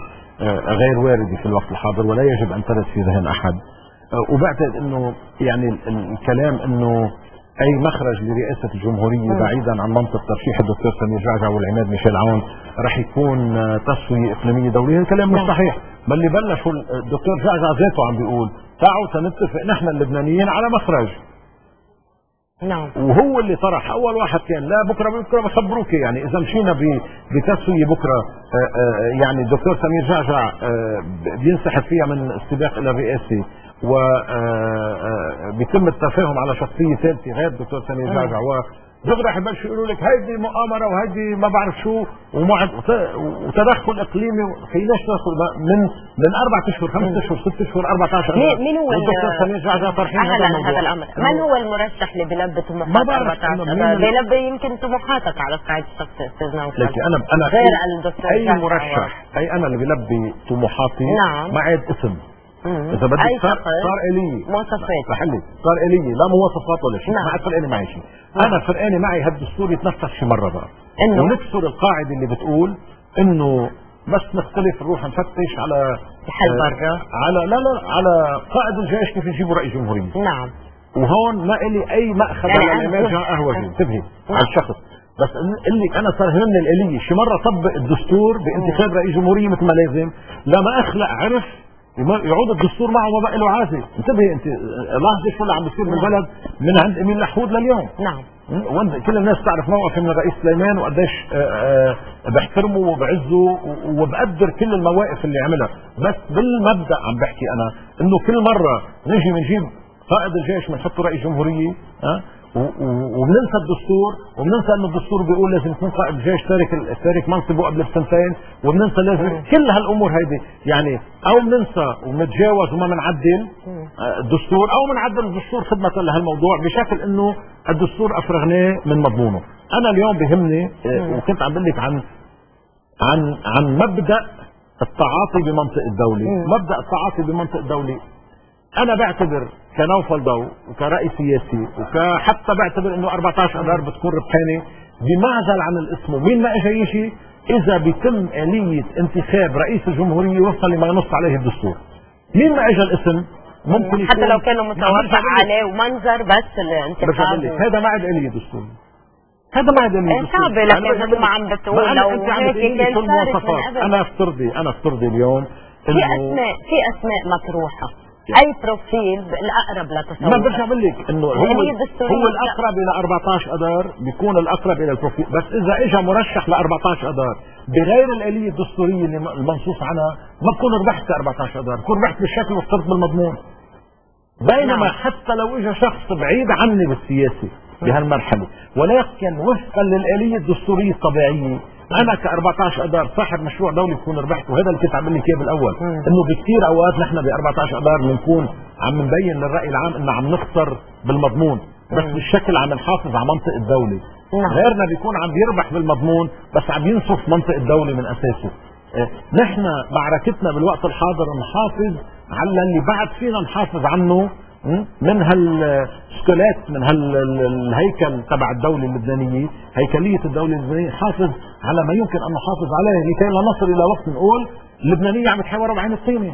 غير وارده في الوقت الحاضر ولا يجب ان ترد في ذهن احد، وبعتقد انه يعني الكلام انه اي مخرج لرئاسه الجمهوريه بعيدا عن منطق ترشيح الدكتور سمير جعجع والعماد ميشيل عون راح يكون تسويه اقليميه دوليه، الكلام مش صحيح. ما اللي بلشوا الدكتور جعجع ذاته عم بيقول تعالوا سنتفق نحن اللبنانيين على مخرج. نعم. وهو اللي طرح اول واحد كان لا بكره بكره بخبروك، يعني اذا مشينا بتسويه بكره آآ آآ يعني الدكتور سمير جعجع بينسحب فيها من السباق الى الرئاسه وبيتم التفاهم على شخصيه ثالثه غير الدكتور سمير جعجع ودغري رح يبلشوا يقولوا لك هيدي مؤامره وهيدي ما بعرف شو وتدخل اقليمي. ليش تدخل من من اربع اشهر خمس اشهر ست اشهر اربعة عشر مين هو الدكتور سمير جعجع طرحين هذا هذا الامر؟ من هو المرشح اللي بيلبي طموحات أربعة عشر؟ بيلبي يمكن طموحاتك على الصعيد الشخصي استاذ نوفل. لكن انا انا غير الدكتور اي مرشح اي انا اللي بيلبي طموحاتي نعم. ما عاد اسم اذا بدك صار صار الي مواصفات بحلي صار الي لا مواصفات ولا شيء. نعم. ما عاد فرقاني معي شيء. انا فرقاني معي هالدستور يتنفذ شي مره بقى إنه ونكسر القاعده اللي بتقول انه بس نختلف نروح نفتش على حل برا على لا لا على قائد الجيش كيف يجيبوا رئيس جمهوريه. نعم. وهون ما الي اي ماخذ يعني على العماجه اهوجي انتبهي على الشخص، بس اللي انا صار يهمني الاليه شي مره طبق الدستور بانتخاب رئيس جمهوريه مثل ما لازم، لما اخلق عرف يعود الدستور معه وما بقى له عازه. انتبهي انت لاحظي شو اللي عم بيصير بالبلد من عند امين لحود لليوم. نعم. كل الناس تعرف موقف من الرئيس سليمان وقديش بحترمه وبعزه وبقدر كل المواقف اللي عملها، بس بالمبدا عم بحكي انا انه كل مره نجي بنجيب قائد الجيش بنحطه رئيس جمهوريه ها وبننسى الدستور وبننسى انه الدستور بيقول لازم يكون قائد الجيش تارك تارك منصبه قبل بسنتين، وبننسى لازم كل هالامور هيدي يعني او بننسى وبنتجاوز وما بنعدل الدستور او بنعدل الدستور خدمه لهالموضوع بشكل انه الدستور افرغناه من مضمونه. انا اليوم بهمني وكنت عم بقول لك عن عن عن مبدا التعاطي بمنطق الدولي. مبدا التعاطي بمنطق الدولي انا بعتبر كنوفل ضو وكرئيس سياسي وكحتى بعتبر انه أربعة عشر اذار بتكون ربحانه بمعزل عن الاسم ومين ما اجى يجي اذا بيتم آلية انتخاب رئيس الجمهورية وفقا لما ينص عليه الدستور. مين ما اجى الاسم ممكن يكون حتى لو كانوا متوافق عليه ومنظر بس الانتخاب هذا ما عاد آلية دستور. هذا ما عاد آلية دستور. صعب لكن مثل ما عم بتقول لو هيك كان صارت من قبل. انا افترضي انا افترضي اليوم في اسماء في اسماء مطروحة اي بروفيل الاقرب لتصور. ما برجع بقول لك انه هو, هو الاقرب الى أربعة عشر اذار بيكون الاقرب الى البروفيل، بس اذا اجى مرشح ل أربعة عشر اذار بغير الاليه الدستوريه اللي المنصوص عنها ما بكون ربحت ك أربعة عشر اذار، بكون ربحت بالشكل واخترت بالمضمون. بينما نعم. حتى لو اجى شخص بعيد عني بالسياسه بهالمرحله ولكن وفقا للاليه الدستوريه الطبيعيه انا ك أربعة عشر اذار صاحب مشروع دولي بكون ربحت. وهذا اللي كنت عم بقول لك اياه بالاول انه بكثير اوقات نحن ب أربعة عشر اذار بنكون عم نبين للراي العام انه عم نخسر بالمضمون بس بالشكل عم نحافظ على منطق الدوله. غيرنا بيكون عم بيربح بالمضمون بس عم ينصف منطق الدوله من اساسه. نحن معركتنا بالوقت الحاضر نحافظ على اللي بعد فينا نحافظ عنه من هالسكلات من هالهيكل تبع الدولة اللبنانية، هيكلية الدولة اللبنانية، حافظ على ما يمكن أن نحافظ عليه لكي لا نصل إلى وقت نقول اللبنانية عم تحاور بعين الطينة.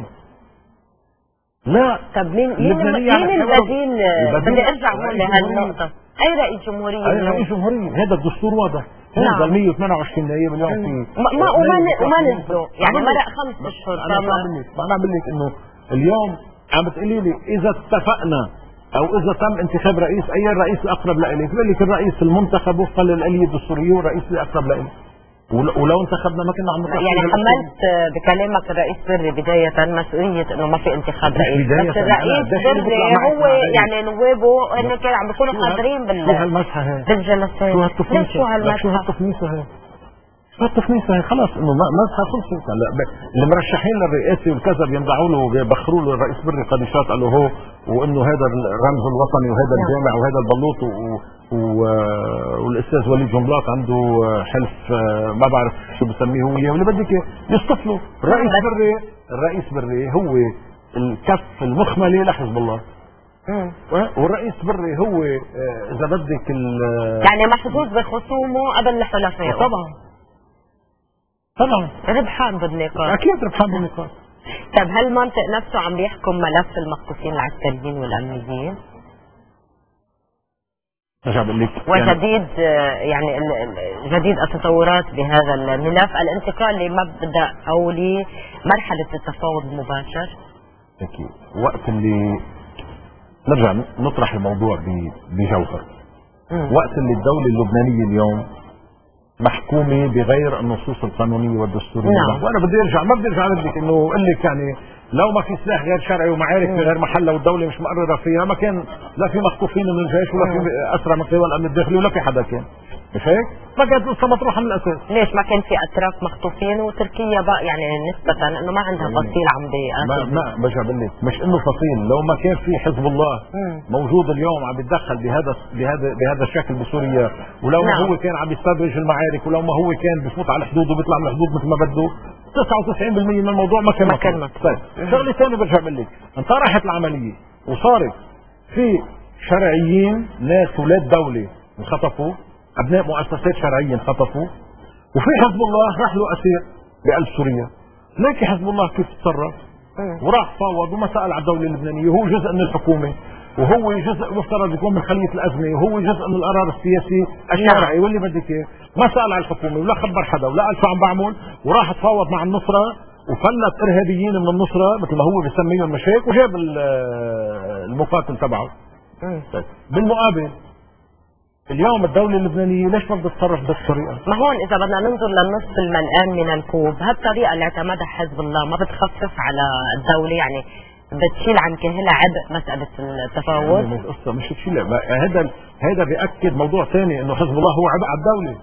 لا طب مين مين البديل؟ بدي ارجع هون لهالنقطة. أي رئيس جمهورية؟ أي رئيس جمهورية. هذا الدستور واضح. هذا ال مية وثمانية وعشرين نائب اليوم في ما وما وما نزلوا يعني مرق خمس أشهر. أنا أنا بقول لك إنه اليوم عم بتقولي لي اذا اتفقنا او اذا تم انتخاب رئيس اي الرئيس الاقرب لإلي، بقول لك الرئيس المنتخب وفقا للآلية الدستورية والرئيس الاقرب لإلي. ولو انتخبنا ما كنا عم نطلع يعني حملت بكلامك الرئيس بري بداية مسؤولية انه ما في انتخاب رئيس، بس الرئيس بري هو يعني نوابه هن كانوا عم بيكونوا حاضرين بال شو هالمسحة هي؟ بالجلسات. شو هالتفنيسة؟ شو هالمسحة؟ شو هالتفنيسة هي؟ التفنيسة هي خلاص انه مسحة خلصت. المرشحين للرئاسة والكذا بينضعوا له بيبخروا له الرئيس بري قديشات قالوا هو وانه هذا الرمز الوطني وهذا الجامع وهذا البلوط و... و... والاستاذ وليد جنبلاط عنده حلف ما بعرف شو بسميه هو واللي بدك يصطفلوا. الرئيس بري الرئيس بري هو الكف المخملي لحزب الله. والرئيس بري هو اذا بدك يعني محظوظ بخصومه قبل حلفائه. طبعا طبعا ربحان بالنقاط. اكيد ربحان بالنقاط. طب هل المنطق نفسه عم بيحكم ملف المخطوفين العسكريين والامنيين؟ لك وجديد يعني جديد التطورات بهذا الملف الانتقال لمبدا او لمرحله التفاوض المباشر. اكيد وقت اللي نرجع نطرح الموضوع بجوهر، وقت اللي الدوله اللبنانيه اليوم محكومه بغير النصوص القانونيه والدستوريه. نعم. وانا بدي ارجع ما بدي ارجع بدك انه اقول لك يعني لو ما في سلاح غير شرعي ومعارك في غير محلها والدوله مش مقرره فيها ما كان لا في مخطوفين من الجيش ولا في اسرى من قوى الامن الداخلي ولا في حدا كان، مش هيك؟ ما كانت لسه مطروحه من الاساس. ليش ما كان في اتراك مخطوفين وتركيا بقى يعني نسبه انه ما عندها فصيل عم بيقاتل؟ ما ما برجع بقول لك مش انه فصيل، لو ما كان في حزب الله مم. موجود اليوم عم بيتدخل بهذا بهذا بهذا الشكل بسوريا، ولو ما نعم. هو كان عم يستدرج المعارك، ولو ما هو كان بفوت على الحدود وبيطلع من الحدود مثل ما بده، تسعة وتسعين بالمية من الموضوع ما كان مكان. طيب شغله ثانيه برجع بقول لك انطرحت العمليه وصارت في شرعيين ناس ولاد دوله انخطفوا، ابناء مؤسسات شرعيه انخطفوا، وفي حزب الله راح له اسير بقلب سوريا. لكن حزب الله كيف تصرف؟ وراح فاوض وما سال على الدوله اللبنانيه، وهو جزء من الحكومه وهو جزء مفترض يكون من خليه الازمه وهو جزء من القرار السياسي الشرعي واللي بدك اياه، ما سال على الحكومه ولا خبر حدا ولا قال شو عم بعمل، وراح تفاوض مع النصره وفلت ارهابيين من النصره مثل ما هو بسميهم مش هيك، وجاب المقاتل تبعه. بالمقابل اليوم الدولة اللبنانية ليش ما بدها تتصرف بهالطريقة؟ ما هون إذا بدنا ننظر للنصف الملآن من الكوب، هالطريقة اللي اعتمدها حزب الله ما بتخفف على الدولة يعني بتشيل عن كاهلها عبء مسألة التفاوض؟ يعني القصة مش تشيل، هذا هذا بيأكد موضوع ثاني انه حزب الله هو عبء على الدولة.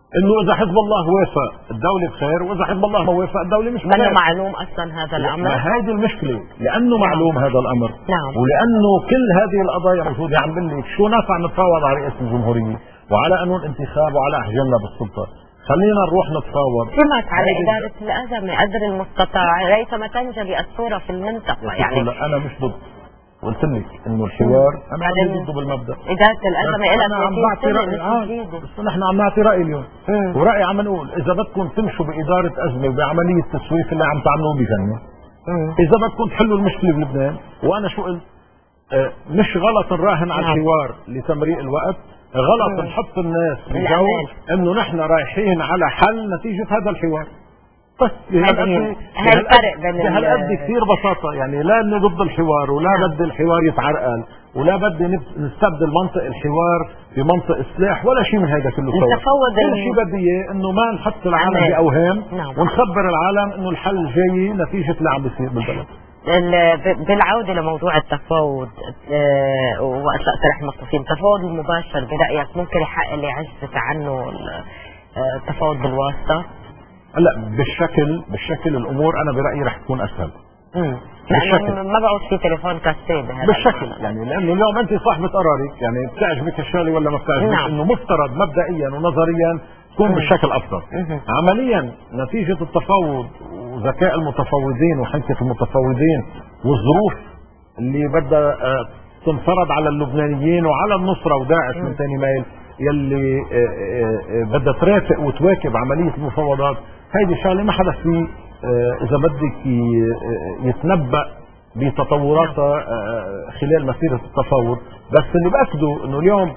انه اذا حزب الله وافق الدوله بخير، واذا حزب الله ما وافق الدوله مش بخير. ما معلوم اصلا هذا الامر؟ ما هذه المشكله، لانه نعم. معلوم هذا الامر. نعم. ولانه كل هذه القضايا موجوده. عم بقول لك شو نافع نتفاوض على رئاسه الجمهوريه وعلى قانون انتخاب وعلى احجامنا بالسلطه، خلينا نروح نتفاوض. سمعت على اداره الازمه قدر المستطاع ريثما تنجلي الصوره في المنطقه. يعني انا مش ضد، قلت لك انه الحوار انا عم ضده بالمبدا. اداره الازمه لها عم بعطي رايي، بس نحن عم نعطي رايي اليوم، مم. ورايي عم نقول اذا بدكم تمشوا باداره ازمه وبعمليه تسويف اللي عم تعملوه بجنة، اذا بدكم تحلوا المشكله بلبنان، وانا شو قلت؟ آه مش غلط نراهن على الحوار لتمريق الوقت، غلط نحط الناس بجو انه نحن رايحين على حل نتيجه هذا الحوار. بس هالفرق بين هالقد كثير بساطه، يعني لا اني ضد الحوار ولا نعم. بدي الحوار يتعرقل ولا بدي نستبدل منطق الحوار بمنطق السلاح ولا شيء من هذا كله. نتفاوض كل شيء بدي اياه انه ما نحط العالم باوهام نعم. ونخبر العالم انه الحل جاي نتيجه اللي عم بيصير بالبلد. بالعودة لموضوع التفاوض أه وقت اقترح مصطفين، التفاوض المباشر برأيك ممكن يحقق اللي عجزت عنه التفاوض بالواسطة؟ لا بالشكل بالشكل الامور انا برايي رح تكون اسهل. امم بالشكل ما بقعد في تليفون كاسيه بهذا بالشكل المعنى. يعني لانه اليوم انت صاحبة قرارك، يعني بتعجبك الشغله ولا ما بتعجبك نعم. انه مفترض مبدئيا ونظريا تكون مم. بالشكل افضل. مم. عمليا نتيجه التفاوض وذكاء المتفاوضين وحنكه المتفاوضين والظروف اللي بدها تنفرض على اللبنانيين وعلى النصره وداعش مم. من ثاني مايل يلي بدها ترافق وتواكب عمليه المفاوضات، هيدي الشغله ما حدا فيه اذا بدك يتنبأ بتطوراتها خلال مسيره التفاوض. بس اللي باكده انه اليوم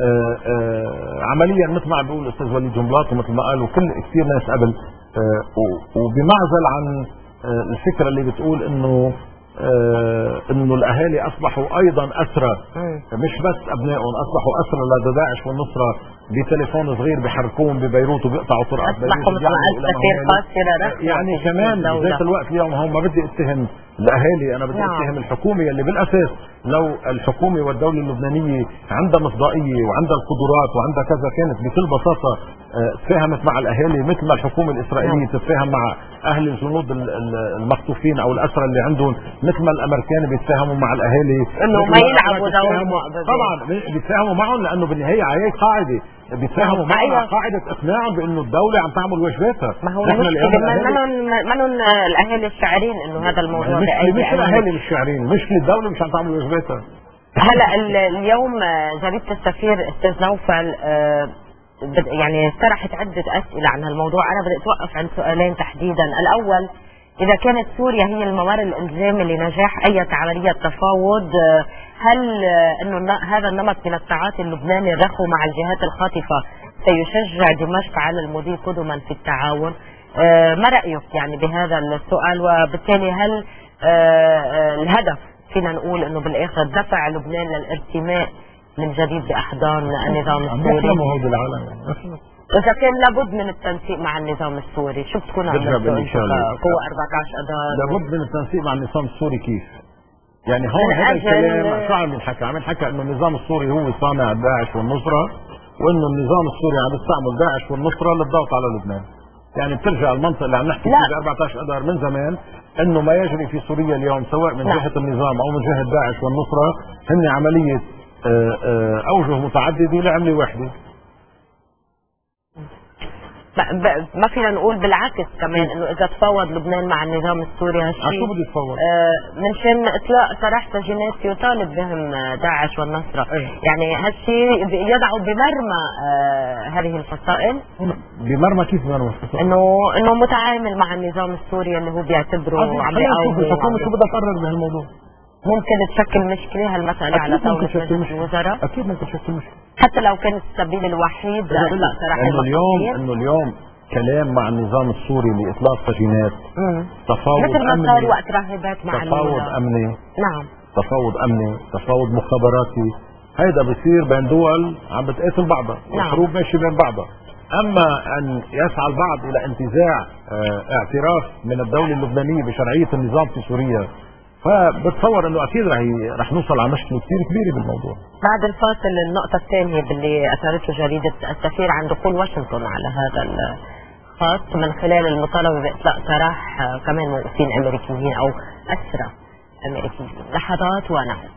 عمليا مثل ما عم بيقول الاستاذ وليد جنبلاط ومثل ما قالوا كل كثير ناس قبل، وبمعزل عن الفكره اللي بتقول انه آه انه الاهالي اصبحوا ايضا اسرى، مش بس ابنائهم اصبحوا اسرى لدى داعش والنصره بتليفون صغير بحركوهم ببيروت وبيقطعوا طرقات بيروت يعني, يعني كمان بذات الوقت اليوم هم ما بدي اتهم الاهالي، انا بدي نعم. اتهم الحكومه اللي بالاساس لو الحكومه والدوله اللبنانيه عندها مصداقيه وعندها القدرات وعندها كذا كانت بكل بساطه اه تفاهمت مع الاهالي مثل ما الحكومه الاسرائيليه نعم. تتفاهم مع اهل الجنود المخطوفين او الاسرى اللي عندهم، مثل ما الامريكان بيتفاهموا مع الاهالي انه ما يلعبوا دور. طبعا بيتفاهموا معهم لانه بالنهايه على قاعده بيتفاهموا مع قاعده اقناعهم بانه الدوله عم تعمل واجباتها. ما هو منهم الاهالي الشاعرين انه هذا الموضوع مش, مش الاهالي الشاعرين، مش الدوله مش عم تعمل واجباتها. هلا اليوم جريده السفير استاذ نوفل يعني طرحت عده اسئله عن هالموضوع، انا بدي اتوقف عند سؤالين تحديدا. الاول، إذا كانت سوريا هي الممر الإلزامي لنجاح أي عملية تفاوض، هل أنه هذا النمط من التعاطي اللبناني الرخو مع الجهات الخاطفة سيشجع دمشق على المضي قدما في التعاون؟ ما رأيك يعني بهذا السؤال؟ وبالتالي هل الهدف فينا نقول أنه بالآخر دفع لبنان للارتماء من جديد بأحضان النظام السوري؟ إذا كان لابد من التنسيق مع النظام السوري، شو بتكون عملتوا قوة أربعة عشر أذار؟ لابد من التنسيق مع النظام السوري كيف؟ يعني هون هذا الكلام شو عم ينحكى؟ عم ينحكى انه النظام السوري هو صانع داعش والنصرة، وانه النظام السوري عم يستعمل داعش والنصرة للضغط على لبنان. يعني بترجع المنطقة اللي عم نحكي فيه أربعة عشر أذار من زمان، انه ما يجري في سوريا اليوم سواء من جهة النظام او من جهة داعش والنصرة هن عملية اوجه متعددة لعملة واحدة. ما فينا نقول بالعكس كمان انه اذا تفاوض لبنان مع النظام السوري هالشيء شو بده يتفاوض؟ آه من شان اطلاق سراح سجينات يطالب بهم داعش والنصره، أيه. يعني هالشيء يضعوا بمرمى آه هذه الفصائل. بمرمى كيف بمرمى الفصائل؟ انه انه متعامل مع النظام السوري اللي هو بيعتبره عم بيقاوم. الحكومه شو بدها تقرر بهالموضوع؟ ممكن تشكل مشكلة هالمسألة على طاولة مجلس الوزراء؟ أكيد ممكن تشكل مشكلة، حتى لو كان السبيل الوحيد لإطلاق سراح إنه اليوم إنه اليوم كلام مع النظام السوري لإطلاق سجينات، تفاوض مثل ما صار وقت راهبات مع تفاوض أمني، نعم تفاوض أمني، تفاوض مخابراتي، هيدا بصير بين دول عم بتقاتل بعضها، نعم. الحروب ماشية بين بعضها. أما أن يسعى البعض إلى انتزاع اه اعتراف من الدولة اللبنانية بشرعية النظام في سوريا فبتصور انه اكيد رح رح نوصل على مشكله كثير كبيره بالموضوع. بعد الفاصل النقطة الثانية اللي أثارته جريدة السفير عن دخول واشنطن على هذا الخط من خلال المطالبة بإطلاق سراح كمان موقوفين أمريكيين أو أسرى أمريكيين. لحظات ونعود.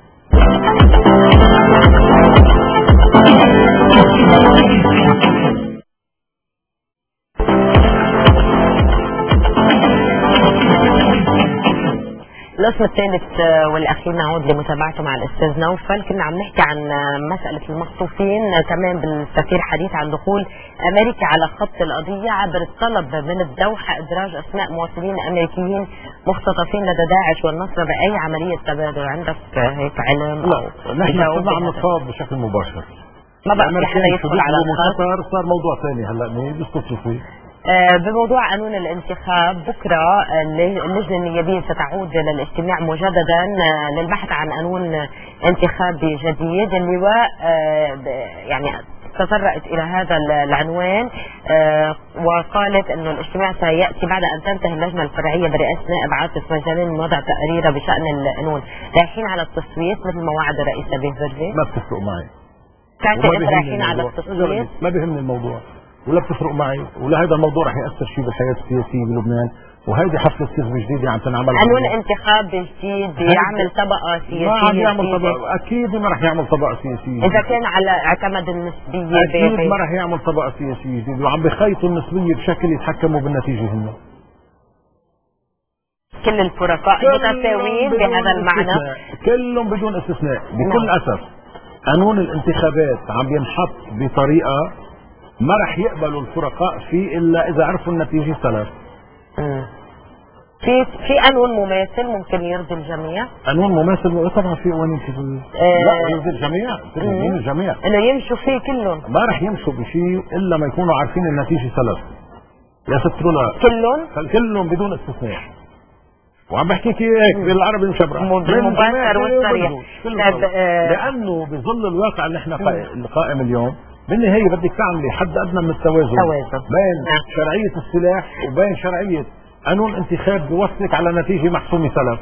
القسم الثالث والاخير نعود لمتابعته مع الاستاذ نوفل. كنا عم نحكي عن مساله المخطوفين، كمان بالسفير حديث عن دخول امريكا على خط القضيه عبر الطلب من الدوحه ادراج اسماء مواطنين امريكيين مختطفين لدى داعش والنصره باي عمليه تبادل. عندك هيك علم؟ لا نحن طبعا نصاب بشكل مباشر، ما بقى في حدا يدخل على الخط. صار موضوع ثاني هلا مين بيستفسروا فيه بموضوع قانون الانتخاب. بكرة اللجنة النيابية ستعود للاجتماع مجددا للبحث عن قانون انتخابي جديد. اللواء يعني تطرقت إلى هذا العنوان وقالت أنه الاجتماع سيأتي بعد أن تنتهي اللجنة الفرعية برئاسة نائب عاطف مجانين من وضع تقرير بشأن القانون. رايحين على التصويت مثل ما وعد الرئيس أبي فرجي؟ ما بتفرق معي، كانت رايحين على التصويت؟ ما بيهمني الموضوع ولا بتفرق معي، ولا هذا الموضوع رح يأثر شيء بالحياة السياسية بلبنان. وهيدي حفلة كذب جديدة عم تنعمل. قانون انتخاب جديد بيعمل طبقة سياسية. ما عم يعمل طبقة، أكيد ما رح يعمل طبقة سياسية. إذا كان على اعتمد النسبية أكيد ما رح يعمل طبقة سياسية جديدة، وعم بخيطوا النسبية بشكل يتحكموا بالنتيجة هم. كل الفرقاء متساويين بهذا المعنى، كلهم بدون استثناء. بكل أسف قانون الانتخابات عم ينحط بطريقة ما رح يقبلوا الفرقاء فيه الا اذا عرفوا النتيجه ثلاث. في في قانون مماثل ممكن يرضي الجميع؟ قانون مماثل طبعا في قوانين كثير. آه لا يرضي الجميع، يرضي الجميع انه يمشوا فيه كلهم. ما رح يمشوا بشيء الا ما يكونوا عارفين النتيجه ثلاث. يا ستر لا كلهم؟ كلهم بدون استثناء. وعم بحكيك هيك بالعربي المشبرة بالمباشر والصريح. لانه بظل الواقع اللي احنا القائم اليوم بالنهاية بدك تعملي حد أدنى من التوازن بين شرعية السلاح وبين شرعية قانون انتخاب بيوصلك على نتيجة محسومة ثلاث.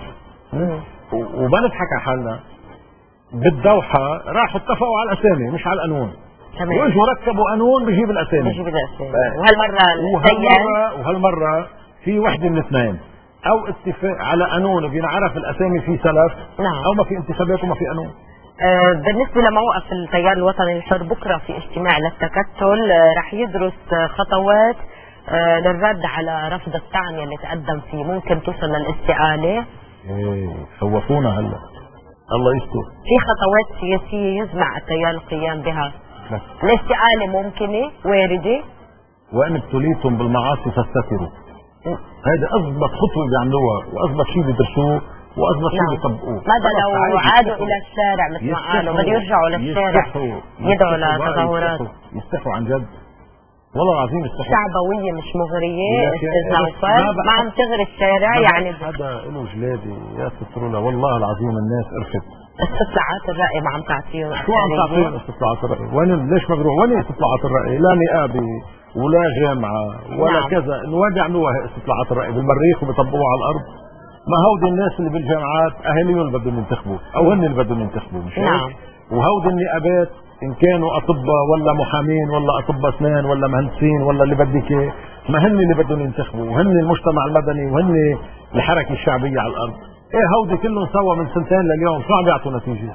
وما نضحك على حالنا، بالدوحة راحوا اتفقوا على الأسامي مش على القانون، واجوا ركبوا قانون بجيب الأسامي بجيب الأسامي. وهالمرة وهالمرة وهالمرة في وحدة من اثنين، أو اتفاق على قانون بينعرف الأسامي فيه ثلاث، نعم. أو ما في انتخابات وما في قانون. آه بالنسبة لموقف التيار الوطني الحر بكرة في اجتماع للتكتل آه رح يدرس آه خطوات آه للرد على رفض التعنية اللي تقدم فيه. ممكن توصل للاستقالة. ايه خوفونا هلا، الله يستر. في خطوات سياسية يزمع التيار القيام بها. الاستقالة ممكنة واردة. وإن ابتليتم بالمعاصي فاستتروا. هذا أضبط خطوة بيعملوها وأضبط شيء بيدرسوه وأضبط شيء بيطبقوه. ماذا لو عادوا إلى الشارع مثل ما قالوا بده يرجعوا للشارع يدعوا لتظاهرات؟ يستحوا عن جد والله العظيم يستحوا. شعبوية مش مغرية استاذ نوفل، ما عم تغري الشارع يعني. هذا له جلادي يا سترولا والله العظيم الناس عرفت. استطلاعات الرأي ما عم تعطيهم. شو عم تعطيهم استطلاعات الرأي؟ وين ليش مجروح؟ وين استطلاعات الرأي؟ لا نقابة ولا جامعة ولا نعم. كذا، وين بيعملوها استطلاعات الرأي؟ بالمريخ وبيطبقوها على الأرض. ما هودي الناس اللي بالجامعات اهاليهم اللي بدهم ينتخبوا او هن اللي بدهم ينتخبوا مش نعم. وهودي النقابات ان كانوا اطباء ولا محامين ولا اطباء اسنان ولا مهندسين ولا اللي بدك ايه، ما هن اللي بدهم ينتخبوا، وهن المجتمع المدني وهن الحركه الشعبيه على الارض. ايه هودي كلهم سوا من سنتين لليوم شو عم بيعطوا نتيجه؟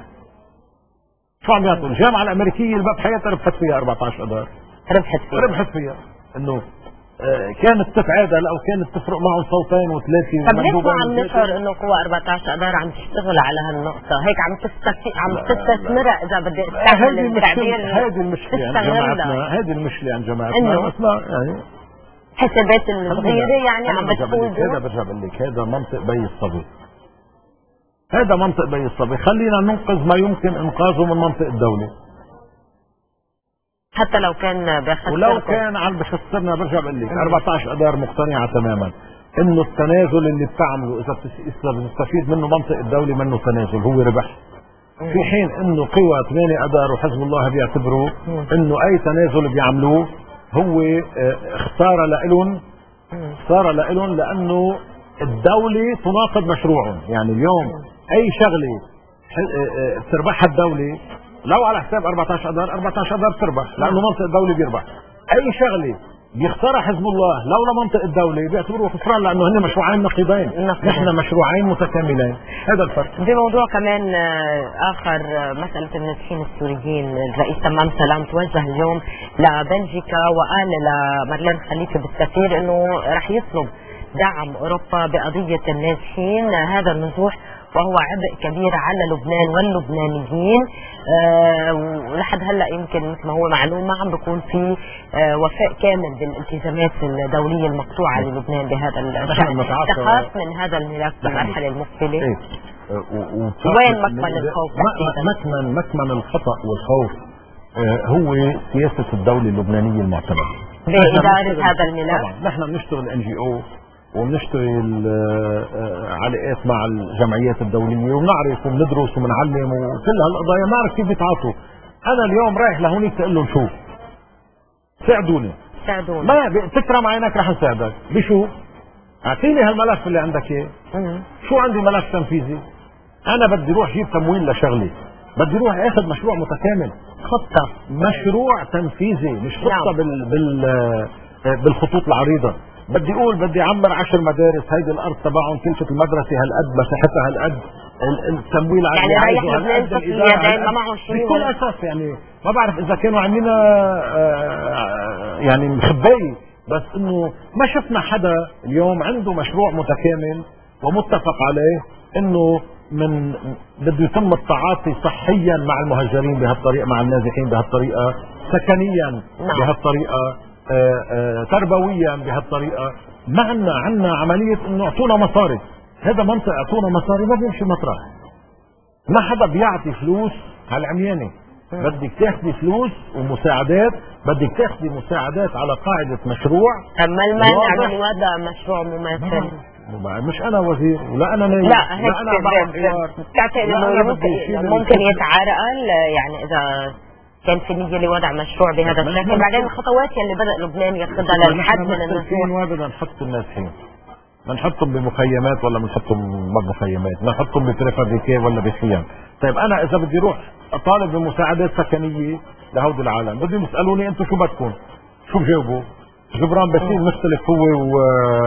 شو عم بيعطوا؟ الجامعه الامريكيه اللي بحياتها ربحت فيها أربعة عشر اذار. ربحت فيها ربحت فيها انه كانت تتعادل او كانت تفرق معهم صوتين وثلاثه. طب ليش ما عم نشعر انه قوى أربعة عشر اذار عم تشتغل على هالنقطه؟ هيك عم تستفي عم تستثمرها اذا بدي استعمل التعبير. هذه المشكله عند جماعتنا، هذه المشكله عند جماعتنا اسمع يعني حسابات الصغيره يعني عم بتفوز. هذا برجع بقول لك هذا منطق بي الصبي، هذا منطق بي الصبي. خلينا ننقذ ما يمكن انقاذه من منطق الدوله حتى لو كان بخسرنا. ولو كان عم بخسرنا برجع بقول لك أربعة عشر اذار مقتنعه تماما انه التنازل اللي بتعمله اذا بتستفيد منه منطق الدوله منه تنازل، هو ربح. في حين انه قوى ثمانية اذار وحزب الله بيعتبروا انه اي تنازل بيعملوه هو خساره لإلهم، خساره لإلهم لانه الدولة تناقض مشروعهم. يعني اليوم اي شغلة بتربحها الدولة لو على حساب أربعة عشر اذار أربعة عشر اذار بتربح لانه منطق الدولة بيربح. اي شغلة بيختارها حزب الله لولا منطق الدولة بيعتبروه خسران لانه هن مشروعين نقيضين، نحن مشروعين متكاملين. هذا الفرق. بموضوع كمان اخر، مسألة النازحين السوريين، الرئيس تمام سلام توجه اليوم لبلجيكا وقال لمارلين خليفة بالسفير انه رح يطلب دعم اوروبا بقضية النازحين. هذا النزوح وهو عبء كبير على لبنان واللبنانيين، أه ولحد هلا يمكن مثل ما هو معلوم ما عم بيكون في أه وفاء كامل بالالتزامات الدوليه المقطوعه للبنان بهذا الشان. تخاف من هذا الملف بالمرحله المقبله؟ إيه؟ وين مكمن الخوف؟ مكمن مكمن الخطا والخوف أه هو سياسه الدوله اللبنانيه المعتمده باداره هذا الملف. طبعا نحن بنشتغل ان جي او وبنشتغل علاقات مع الجمعيات الدولية وبنعرف وبندرس وبنعلم وكل هالقضايا بنعرف كيف بيتعاطوا. أنا اليوم رايح لهونيك تقول لهم شو ساعدوني ساعدوني ما تكرم عينك رح نساعدك بشو؟ اعطيني هالملف اللي عندك اياه. شو عندي ملف تنفيذي؟ أنا بدي روح جيب تمويل لشغلي، بدي روح اخذ مشروع متكامل، خطة مشروع تنفيذي مش خطة بال بال بالخطوط العريضة. بدي اقول بدي اعمر عشر مدارس، هيدي الارض تبعهم كلفة المدرسة هالقد، مساحتها هالقد، التمويل على يعني رايح لبنان تسلية ما معهم شيء بكل اساس. يعني ما بعرف اذا كانوا عاملين يعني مخباية، بس انه ما شفنا حدا اليوم عنده مشروع متكامل ومتفق عليه انه من بده يتم التعاطي صحيا مع المهجرين بهالطريقة، مع النازحين بهالطريقة، سكنيا بهالطريقة، آآ آآ تربويا بهالطريقة. ما عنا عنا عملية انه اعطونا مصاري. هذا منطق اعطونا مصاري ما بيمشي مطرح. ما حدا بيعطي فلوس على العميانة. بدك تاخدي فلوس ومساعدات، بدك تاخدي مساعدات على قاعدة مشروع. اما المانع من وضع مشروع مماثل. مش انا وزير ولا انا نايب، لا هيك انا بعرف حوار. بتعتقد انه ممكن, ممكن يتعرقل يعني اذا كان في نية لوضع مشروع بهذا الشكل؟ بعدين الخطوات يلي بدأ لبنان ياخذها للحد من النزوح. ما بدنا نحط النازحين، ما نحطهم بمخيمات ولا بنحطهم بمخيمات، ما نحطهم بتريفابيكيه ولا بخيام. طيب انا اذا بدي اروح اطالب بمساعدات سكنيه لهودي العالم، بدهم يسالوني انتم شو بدكم؟ شو بجاوبوا؟ جبران باسيل مختلف هو و...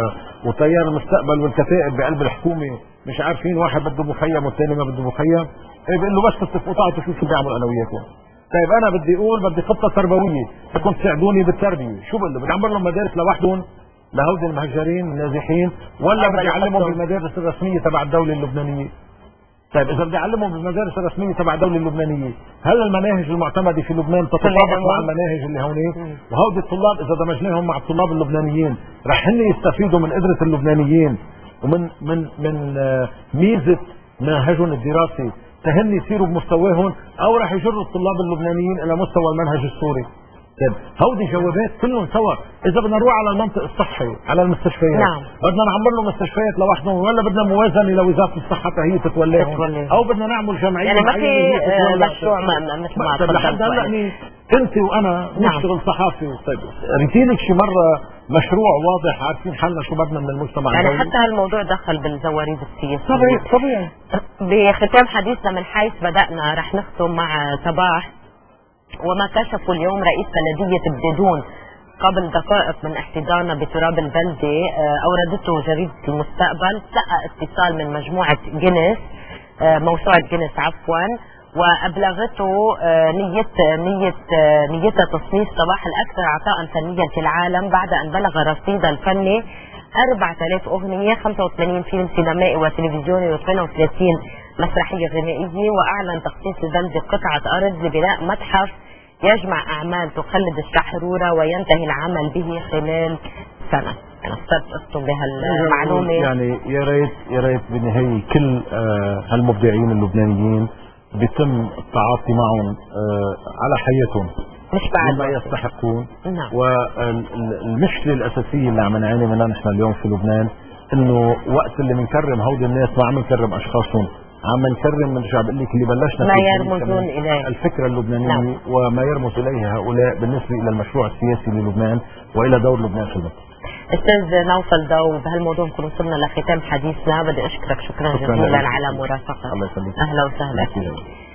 وتيار المستقبل والكتائب بقلب الحكومه مش عارفين، واحد بده مخيم والثاني ما بده مخيم. ايه بقول له بس تتفقوا تعطوا شو شو بيعملوا انا وياكم. طيب انا بدي اقول بدي خطه تربويه، بدكم تساعدوني بالتربيه، شو بقول له؟ بدي اعمل لهم مدارس لوحدهم لهودي المهجرين النازحين، ولا بدي اعلمهم بالمدارس الرسميه تبع الدوله اللبنانيه؟ طيب اذا بدي اعلمهم بالمدارس الرسميه تبع الدوله اللبنانيه، هل المناهج المعتمده في لبنان تتطابق مع المناهج اللي هونيك؟ وهودي الطلاب اذا دمجناهم مع الطلاب اللبنانيين رح هن يستفيدوا من قدره اللبنانيين ومن من من ميزه منهجهم الدراسي، فهن يصيروا بمستواهم، او راح يجروا الطلاب اللبنانيين الى مستوى المنهج السوري. طيب هودي جوابات كلهم سوا. اذا بدنا نروح على المنطق الصحي على المستشفيات، نعم. بدنا نعمل له مستشفيات لوحدهم ولا بدنا موازنه لوزاره الصحه هي تتولاهم، او بدنا نعمل جمعيه يعني ما في مشروع مثل ما تفضلت لحد هلا. يعني انت وانا نشتغل نعم. صحافي. طيب ريتيلك شي مره مشروع واضح عارفين حالنا شو بدنا من المجتمع يعني الدولي. حتى هالموضوع دخل بالزواريد السياسيه. طبيعي طبيعي. بختام حديثنا من حيث بدأنا رح نختم مع صباح وما كشفوا اليوم رئيس بلدية بديدون قبل دقائق من احتضانه بتراب البلدة. أوردته جريدة المستقبل، تلقى اتصال من مجموعة جينيس، موسوعة جينيس عفوا، وأبلغته نية نية نيتها تصنيف صباح الأكثر عطاء فنيا في العالم بعد أن بلغ رصيدها الفني أربعة آلاف أغنية، خمسة وثمانين فيلم سينمائي وتلفزيوني واثنين وثلاثين مسرحية غنائية، وأعلن تخصيص البلدة قطعة أرض لبناء متحف يجمع أعمال تخلد الشحرورة وينتهي العمل به خلال سنة. أنا استفدت بهالمعلومة. يعني يا ريت يا ريت بالنهاية كل آه هالمبدعين اللبنانيين بيتم التعاطي معهم آه على حياتهم مش بعد ما يستحقون. نعم. والمشكلة الأساسية اللي عم نعاني منها نحن اليوم في لبنان إنه وقت اللي بنكرم هودي الناس ما عم نكرم أشخاصهم، عم نكرم نرجع بقول لك اللي بلشنا ما يرمزون إليه الفكرة اللبنانية. نعم. وما يرمز إليه هؤلاء بالنسبة إلى المشروع السياسي للبنان وإلى دور لبنان في المنطقة. استاذ نوفل ضو، بهالموضوع نكون وصلنا لختام حديثنا. بدي اشكرك شكرا, شكرا جزيلا على مرافقتك. الله يسلمك. اهلا وسهلا.